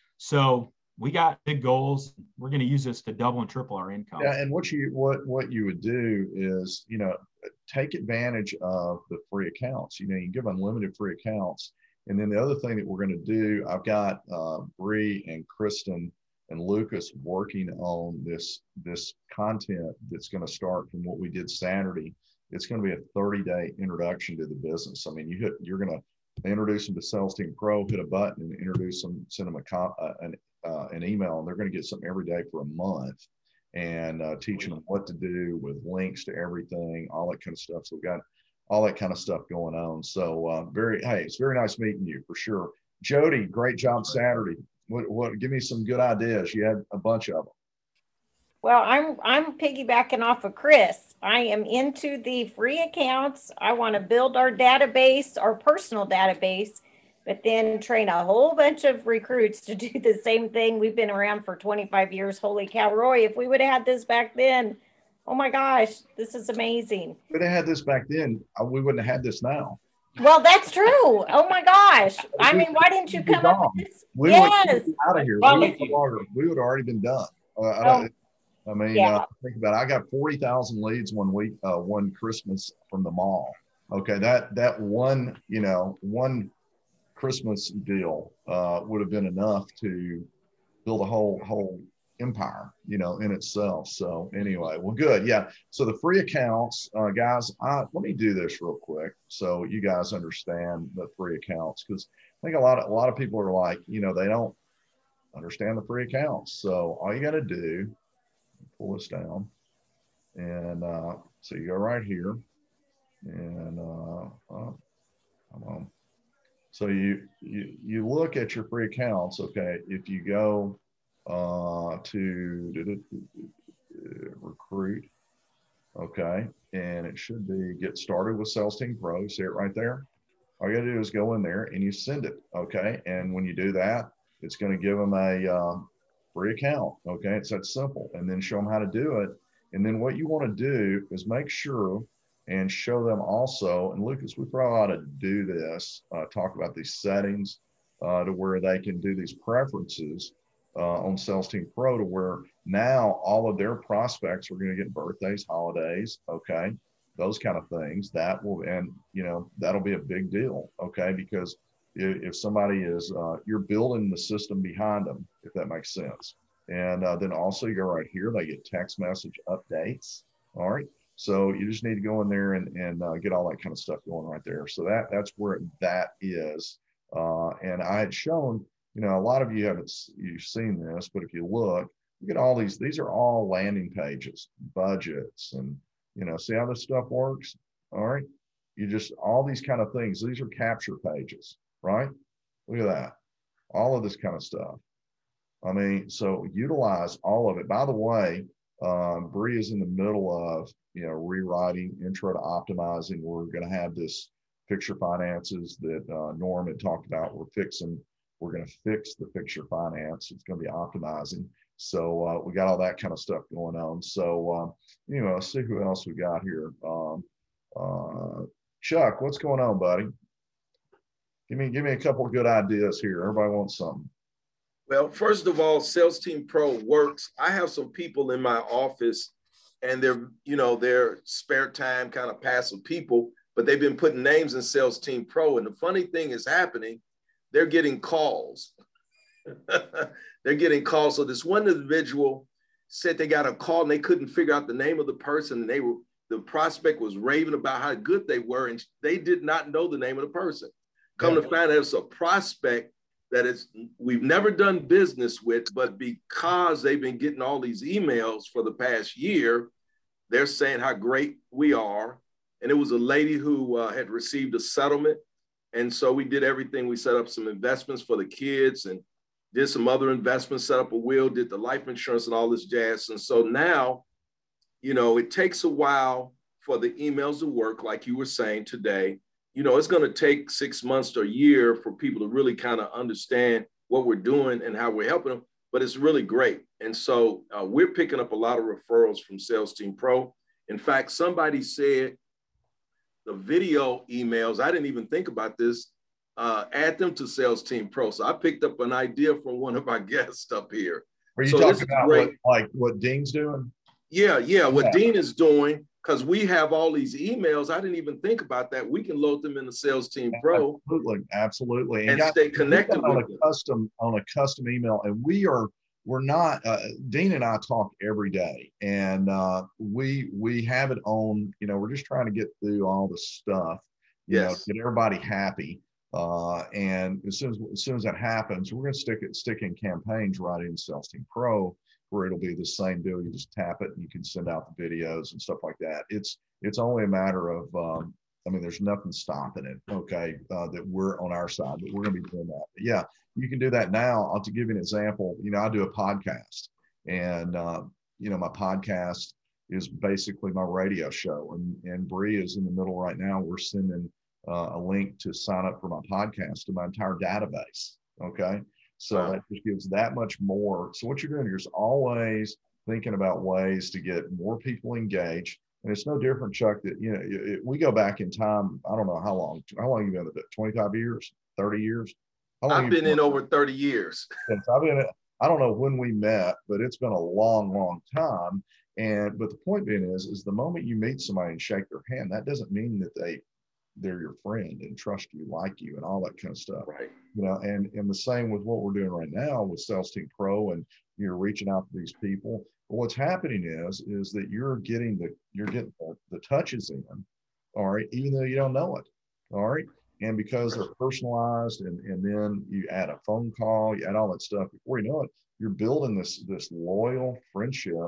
So we got big goals. We're going to use this to double and triple our income. Yeah, and what you what what you would do is, you know, take advantage of the free accounts. You know, you can give unlimited free accounts. And then the other thing that we're going to do, I've got uh, Bree and Kristen and Lucas working on this this content that's going to start from what we did Saturday. It's going to be a thirty day introduction to the business. I mean, you hit, you're going to introduce them to Sales Team Pro, hit a button and introduce them, send them a comp, uh, an, uh, an email, and they're going to get something every day for a month, and uh, teaching them what to do with links to everything, all that kind of stuff. So we've got all that kind of stuff going on. So uh, very, hey, it's very nice meeting you for sure. Jody, great job Saturday. What, what, give me some good ideas. You had a bunch of them. Well, I'm I'm piggybacking off of Chris. I am into the free accounts. I want to build our database, our personal database, but then train a whole bunch of recruits to do the same thing. We've been around for twenty-five years. Holy cow, Roy, if we would have had this back then, oh my gosh, this is amazing. If we'd have had this back then, we wouldn't have had this now. Well, that's true. Oh my gosh. I mean, why didn't you come up with this? We yes. would out of here. Well, we, would, we would have already been done. Uh, I, oh, I mean, yeah. uh, think about it. I got forty thousand leads one week, uh, one Christmas from the mall. Okay. That, that one, you know, one Christmas deal uh, would have been enough to build a whole, whole empire, you know, in itself. So anyway, well, good. Yeah. So the free accounts, uh, guys, I, let me do this real quick so you guys understand the free accounts, because I think a lot of, a lot of people are like, you know, they don't understand the free accounts. So all you got to do, pull this down, and uh, so you go right here, and uh, oh, come on. So you, you, you look at your free accounts, okay, if you go uh, to recruit, okay, and it should be get started with Sales Team Pro, see it right there? All you gotta do is go in there and you send it, okay? And when you do that, it's gonna give them a uh, free account, okay? It's that simple, and then show them how to do it. And then what you wanna do is make sure and show them also, and Lucas, we probably ought to do this, uh, talk about these settings uh, to where they can do these preferences uh, on Sales Team Pro to where now all of their prospects are gonna get birthdays, holidays, okay? Those kind of things that will, and you know, that'll be a big deal, okay? Because if, if somebody is, uh, you're building the system behind them, if that makes sense. And uh, then also you go right here, they get text message updates, all right? So you just need to go in there and, and uh, get all that kind of stuff going right there. So that that's where that is. Uh, and I had shown, you know, a lot of you haven't you've seen this, but if you look, look at all these, these are all landing pages, budgets, and, you know, see how this stuff works? All right. You just, all these kind of things, these are capture pages, right? Look at that. All of this kind of stuff. I mean, so utilize all of it. By the way, um, Bree is in the middle of, you know, rewriting Intro to Optimizing. We're going to have this fixture finances that uh, Norm had talked about. We're fixing, we're going to fix the fixture finance. It's going to be optimizing. So uh, we got all that kind of stuff going on. So, um, you know, let's see who else we got here. Um, uh, Chuck, what's going on, buddy? Give me, give me a couple of good ideas here. Everybody wants something. Well, first of all, Sales Team Pro works. I have some people in my office and they're, you know, they're spare time kind of passive people, but they've been putting names in Sales Team Pro. And the funny thing is happening, they're getting calls. They're getting calls. So this one individual said they got a call and they couldn't figure out the name of the person. And they were, the prospect was raving about how good they were. And they did not know the name of the person. Come yeah. to find out it's a prospect that is, we've never done business with, but because they've been getting all these emails for the past year, they're saying how great we are. And it was a lady who uh, had received a settlement. And so we did everything. We set up some investments for the kids and did some other investments, set up a will, did the life insurance and all this jazz. And so now, you know, it takes a while for the emails to work, like you were saying today. You know, it's going to take six months to a year for people to really kind of understand what we're doing and how we're helping them, but it's really great. And so uh, we're picking up a lot of referrals from Sales Team Pro. In fact, somebody said the video emails, I didn't even think about this, uh, add them to Sales Team Pro. So I picked up an idea from one of our guests up here. Are you so talking about what, like what Dean's doing? Yeah, yeah, what yeah. Dean is doing. Because we have all these emails, I didn't even think about that. We can load them in the Sales Team Pro. Absolutely, absolutely, and, and guys, stay connected on with a them. custom on a custom email. And we are we're not. Uh, Dean and I talk every day, and uh, we we have it on. You know, we're just trying to get through all the stuff. You yes. know, get everybody happy. Uh, and as soon as as soon as that happens, we're going to stick it stick in campaigns right in Sales Team Pro, where it'll be the same deal. You just tap it and you can send out the videos and stuff like that. It's it's only a matter of, um, I mean, there's nothing stopping it, okay, uh, that we're on our side, but we're going to be doing that. But yeah, you can do that now. I'll to give you an example. You know, I do a podcast, and, uh, you know, my podcast is basically my radio show. And, and Bree is in the middle right now. We're sending uh, a link to sign up for my podcast to my entire database, okay? So wow. that just gives that much more. So what you're doing, you're just always thinking about ways to get more people engaged. And it's no different, Chuck, that, you know, it, we go back in time. I don't know how long, how long you been in it? twenty-five years, thirty years? How long I've been, been in over thirty years. Yes, I've been, I don't know when we met, but it's been a long, long time. And, but the point being is, is the moment you meet somebody and shake their hand, that doesn't mean that they, they're your friend and trust you, like you, and all that kind of stuff. Right. You know, and, and the same with what we're doing right now with Sales Team Pro, and you're reaching out to these people. But what's happening is, is that you're getting the, you're getting the, the touches in, all right, even though you don't know it. All right. And because they're personalized, and, and then you add a phone call, you add all that stuff, before you know it, you're building this, this loyal friendship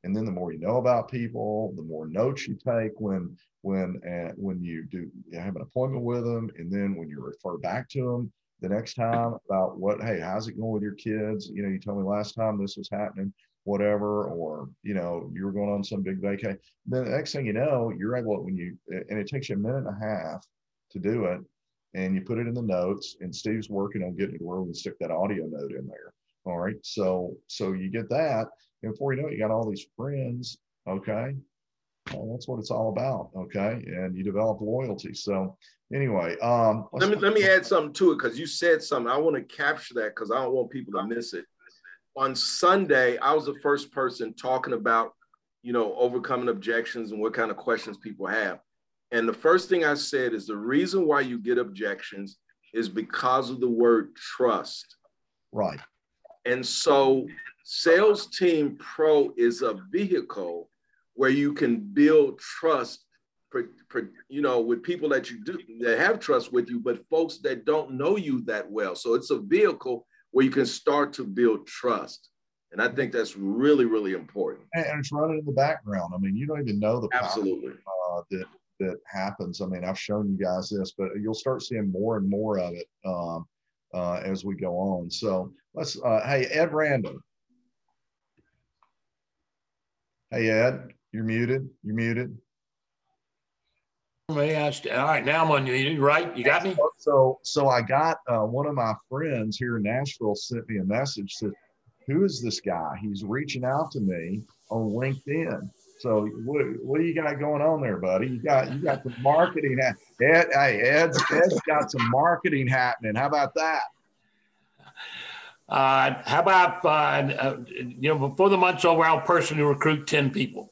And then the more you know about people, the more notes you take when when uh, when you do you have an appointment with them, and then when you refer back to them the next time about what, hey, how's it going with your kids? You know, you told me last time this was happening, whatever, or you know, you were going on some big vacation. Then the next thing you know, you're able, when you, and it takes you a minute and a half to do it, and you put it in the notes, and Steve's working on getting it where we can stick that audio note in there. All right, so so you get that, and before you know it, you got all these friends. Okay, well, that's what it's all about. Okay, and you develop loyalty. So anyway, um, let me let me add something to it, because you said something. I want to capture that because I don't want people to miss it. On Sunday, I was the first person talking about, you know, overcoming objections and what kind of questions people have. And the first thing I said is the reason why you get objections is because of the word trust. Right. And so Sales Team Pro is a vehicle where you can build trust, for, for, you know, with people that you do, that have trust with you, but folks that don't know you that well. So it's a vehicle where you can start to build trust. And I think that's really, really important. And it's running in the background. I mean, you don't even know the power Absolutely. Uh, that that happens. I mean, I've shown you guys this, but you'll start seeing more and more of it um, uh, as we go on. So let's, uh, hey, Ed Randall. Hey, Ed, you're muted. You're muted. All right, now I'm on you, right? You got me? So, so I got uh, one of my friends here in Nashville sent me a message, said, who is this guy? He's reaching out to me on LinkedIn. So what, what do you got going on there, buddy? You got you got the marketing. Ed, hey, Ed's, Ed's got some marketing happening. How about that? Uh, how about, uh, uh, you know, before the month's over, I'll personally recruit ten people.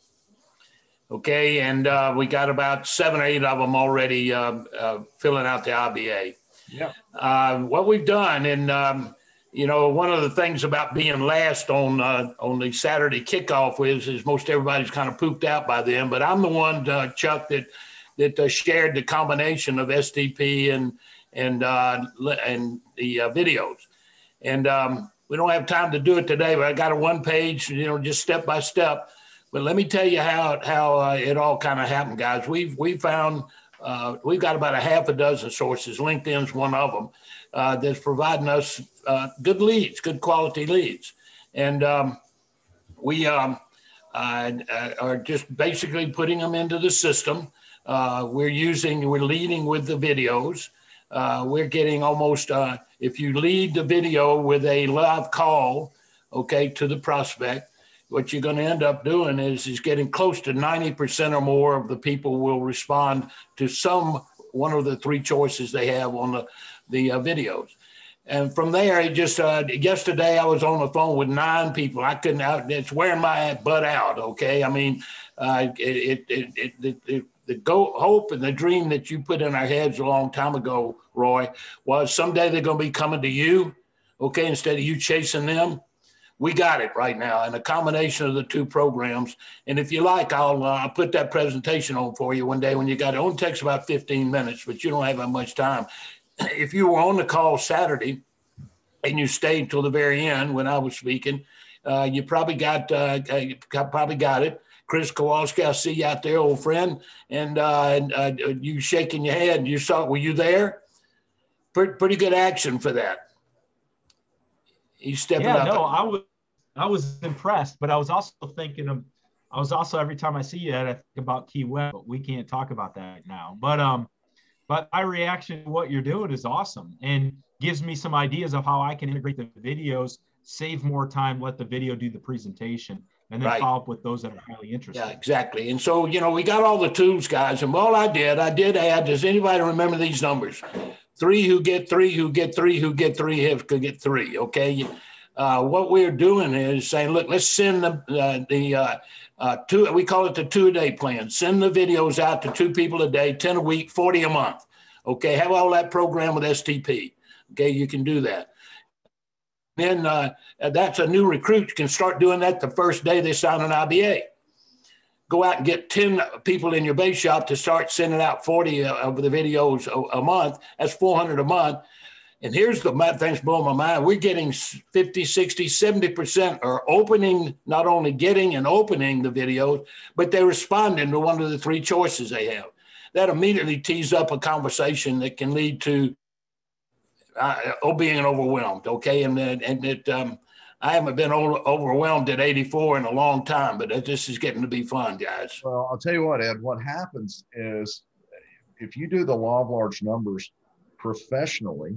Okay, and uh, we got about seven or eight of them already uh, uh, filling out the I B A. Yeah. Uh, what we've done, and um, you know, one of the things about being last on uh, on the Saturday kickoff is, is most everybody's kind of pooped out by then. But I'm the one, uh, Chuck, that that uh, shared the combination of S T P and and uh, and the uh, videos. And um, we don't have time to do it today, but I got a one page, you know, just step by step. But let me tell you how how uh, it all kind of happened, guys. We've we found uh, we've got about a half a dozen sources. LinkedIn's one of them uh, that's providing us uh, good leads, good quality leads, and um, we um, uh, are just basically putting them into the system. Uh, we're using, we're leading with the videos. Uh, we're getting almost, uh, if you lead the video with a live call, okay, to the prospect, what you're going to end up doing is, is getting close to ninety percent or more of the people will respond to some one of the three choices they have on the, the uh, videos. And from there, it just, uh, yesterday I was on the phone with nine people. I couldn't, I, it's wearing my butt out, okay? I mean, uh, it, it, it, it, it the go, hope and the dream that you put in our heads a long time ago, Roy, was someday they're going to be coming to you, okay, instead of you chasing them. We got it right now, and a combination of the two programs. And if you like, I'll, uh, I'll put that presentation on for you one day when you got it. It only takes about fifteen minutes, but you don't have that much time. If you were on the call Saturday and you stayed till the very end when I was speaking, uh, you probably got, uh, probably got it. Chris Kowalski, I see you out there, old friend, and uh, uh, you shaking your head. You saw, were you there? Pretty, pretty good action for that. He's stepping yeah, up. no, I was, I was impressed, but I was also thinking of, I was also every time I see you, I think about Key West, but we can't talk about that now. But um, but my reaction to what you're doing is awesome and gives me some ideas of how I can integrate the videos, save more time, let the video do the presentation, and then Right. follow up with those that are highly interested. Yeah, exactly. And so, you know, we got all the tools, guys. And all I did, I did add, does anybody remember these numbers? Three who get three, who get three, who get three, have could get three, okay? Uh, what we're doing is saying, look, let's send the, uh, the uh, uh, two, we call it the two-a-day plan. Send the videos out to two people a day, ten a week, forty a month, okay? Have all that program with S T P, okay? You can do that. Then uh, that's a new recruit can start doing that the first day they sign an I B A. Go out and get ten people in your base shop to start sending out forty of the videos a, a month. That's four hundred a month. And here's the thing's blowing my mind. We're getting fifty, sixty, seventy percent are opening, not only getting and opening the videos, but they're responding to one of the three choices they have. That immediately tees up a conversation that can lead to uh, being overwhelmed, okay? And, and it, um, I haven't been overwhelmed at eighty-four in a long time, but this is getting to be fun, guys. Well, I'll tell you what, Ed, what happens is if you do the law of large numbers professionally,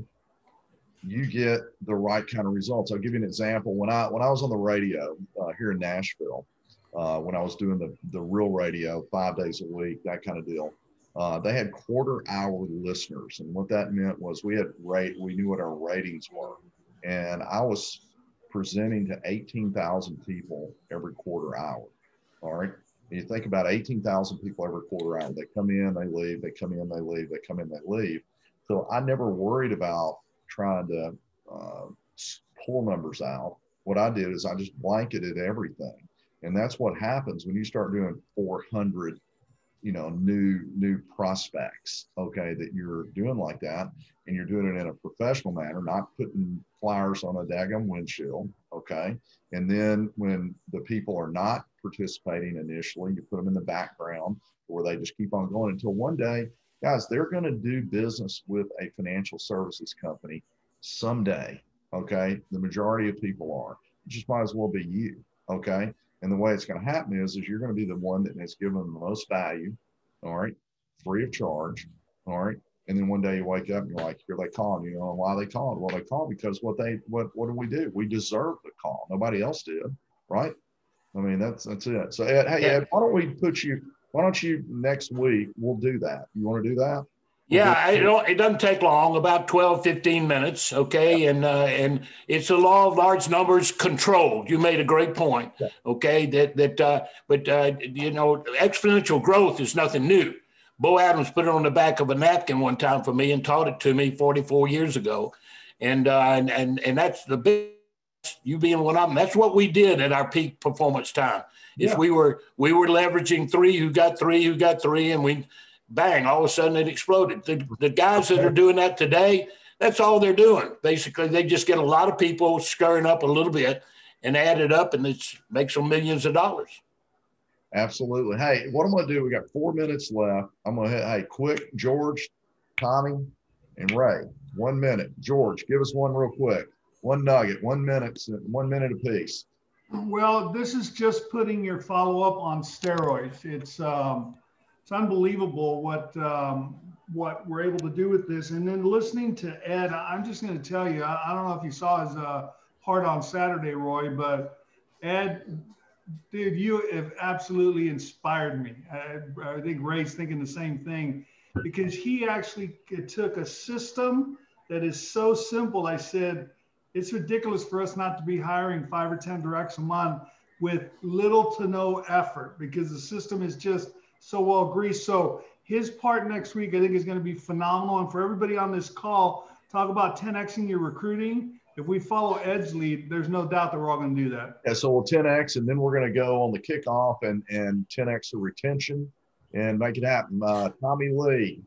you get the right kind of results. I'll give you an example. When I when I was on the radio uh, here in Nashville, uh, when I was doing the, the real radio five days a week, that kind of deal, uh, they had quarter hour listeners. And what that meant was we had rate, we knew what our ratings were. And I was presenting to eighteen thousand people every quarter hour. All right. And you think about eighteen thousand people every quarter hour. They come in, they leave, they come in, they leave, they come in, they leave. So I never worried about trying to uh, pull numbers out. What I did is I just blanketed everything. And that's what happens when you start doing four hundred, you know, new, new prospects, okay, that you're doing like that. And you're doing it in a professional manner, not putting flyers on a daggum windshield, okay? And then when the people are not participating initially, you put them in the background where they just keep on going until one day, guys, they're going to do business with a financial services company someday, okay? The majority of people are. It just might as well be you, okay? And the way it's going to happen is, is you're going to be the one that has given them the most value, all right, free of charge, all right? And then one day you wake up and you're like, here they calling. You know why they called? Well, they called because what they what what do we do? We deserve the call. Nobody else did, right? I mean, that's that's it. So Ed, hey Ed, why don't we put you? Why don't you next week? We'll do that. You want to do that? We'll yeah, do- it, don't, it doesn't take long, about twelve, fifteen minutes. Okay, yeah. and uh, and it's a law of large numbers controlled. You made a great point. Yeah. Okay, that that uh, but uh, you know, exponential growth is nothing new. Bo Adams put it on the back of a napkin one time for me and taught it to me forty-four years ago. And, uh, and, and, and that's the big, you being one of them. That's what we did at our peak performance time is yeah. we were, we were leveraging three who got three, who got three, and we bang, all of a sudden it exploded. The, the guys that are doing that today, that's all they're doing. Basically, they just get a lot of people scurrying up a little bit and add it up, and it makes them millions of dollars. Absolutely. Hey, what I'm going to do, we got four minutes left. I'm going to hit, hey, quick, George, Tommy, and Ray, one minute. George, give us one real quick. One nugget, one minute, one minute apiece. Well, this is just putting your follow-up on steroids. It's um, it's unbelievable what um, what we're able to do with this. And then listening to Ed, I'm just going to tell you, I, I don't know if you saw his uh, part on Saturday, Roy, but Ed, dude, you have absolutely inspired me. I, I think Ray's thinking the same thing because he actually took a system that is so simple. I said, it's ridiculous for us not to be hiring five or ten directs a month with little to no effort because the system is just so well greased. So his part next week, I think, is going to be phenomenal. And for everybody on this call, talk about ten Xing your recruiting. If we follow Ed's lead, there's no doubt that we're all going to do that. Yeah, so we'll ten X, and then we're going to go on the kickoff and, and ten X the retention and make it happen. Uh, Tommy Lee.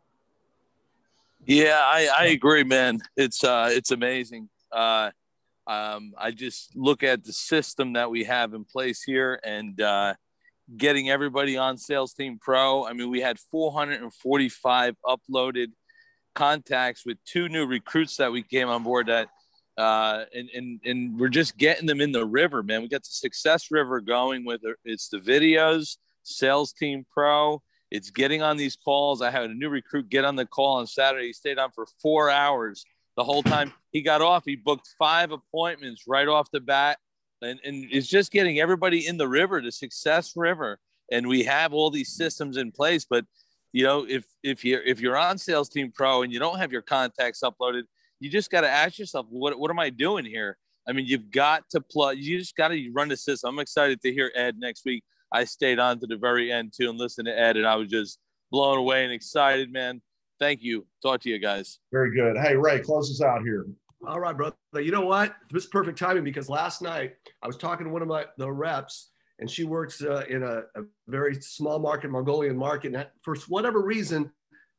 Yeah, I, I agree, man. It's uh, it's amazing. Uh, um, I just look at the system that we have in place here and uh, getting everybody on Sales Team Pro. I mean, we had four hundred forty-five uploaded contacts with two new recruits that we came on board that Uh, and, and, and we're just getting them in the river, man. We got the Success River going with it. It's the videos, Sales Team Pro. It's getting on these calls. I had a new recruit get on the call on Saturday. He stayed on for four hours the whole time. He got off. He booked five appointments right off the bat. And, and it's just getting everybody in the river, the Success River. And we have all these systems in place. But, you know, if, if, you're, if you're on Sales Team Pro and you don't have your contacts uploaded, you just got to ask yourself, what, what am I doing here? I mean, you've got to plug, you just got to run the system. I'm excited to hear Ed next week. I stayed on to the very end too and listened to Ed, and I was just blown away and excited, man. Thank you. Talk to you guys. Very good. Hey, Ray, close us out here. All right, brother. You know what? This is perfect timing because last night I was talking to one of my the reps, and she works uh, in a, a very small market, Mongolian market. And for whatever reason,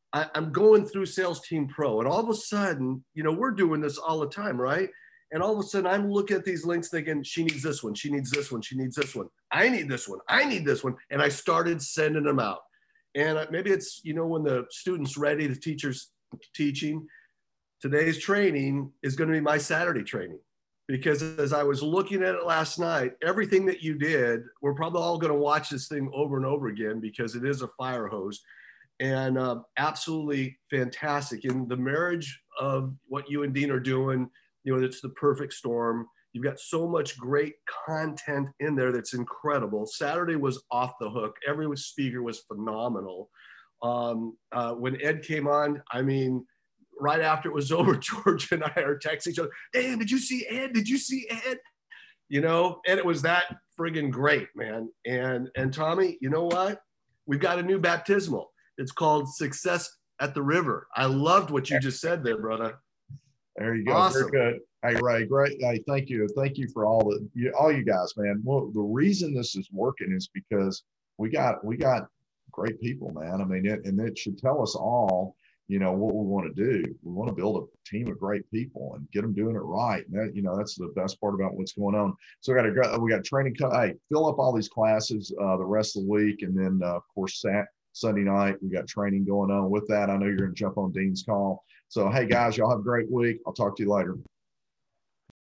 I, I'm going through Sales Team Pro, and all of a sudden, you know, we're doing this all the time, right? And all of a sudden, I'm looking at these links thinking, she needs this one, she needs this one, she needs this one. I need this one, I need this one. And I started sending them out. And maybe it's, you know, when the student's ready, the teacher's teaching, today's training is going to be my Saturday training. Because as I was looking at it last night, everything that you did, we're probably all going to watch this thing over and over again because it is a fire hose. And uh, absolutely fantastic. And the marriage of what you and Dean are doing, you know, it's the perfect storm. You've got so much great content in there that's incredible. Saturday was off the hook. Every speaker was phenomenal. Um, uh, when Ed came on, I mean, right after it was over, George and I are texting each other, "Damn, did you see Ed? Did you see Ed?" You know, and it was that friggin' great, man. And, and Tommy, you know what? We've got a new baptismal. It's called Success at the River. I loved what you just said there, brother. There you go. Awesome. Very good. Hey, Ray, great. Hey, thank you. Thank you for all the, you, all you guys, man. Well, the reason this is working is because we got, we got great people, man. I mean, it, and it should tell us all, you know, what we want to do. We want to build a team of great people and get them doing it right. And that, you know, that's the best part about what's going on. So we got a, we got training. Hey, fill up all these classes uh, the rest of the week. And then uh, of course, Sat, Sunday night, we got training going on with that. I know you're going to jump on Dean's call. So, hey guys, y'all have a great week. I'll talk to you later.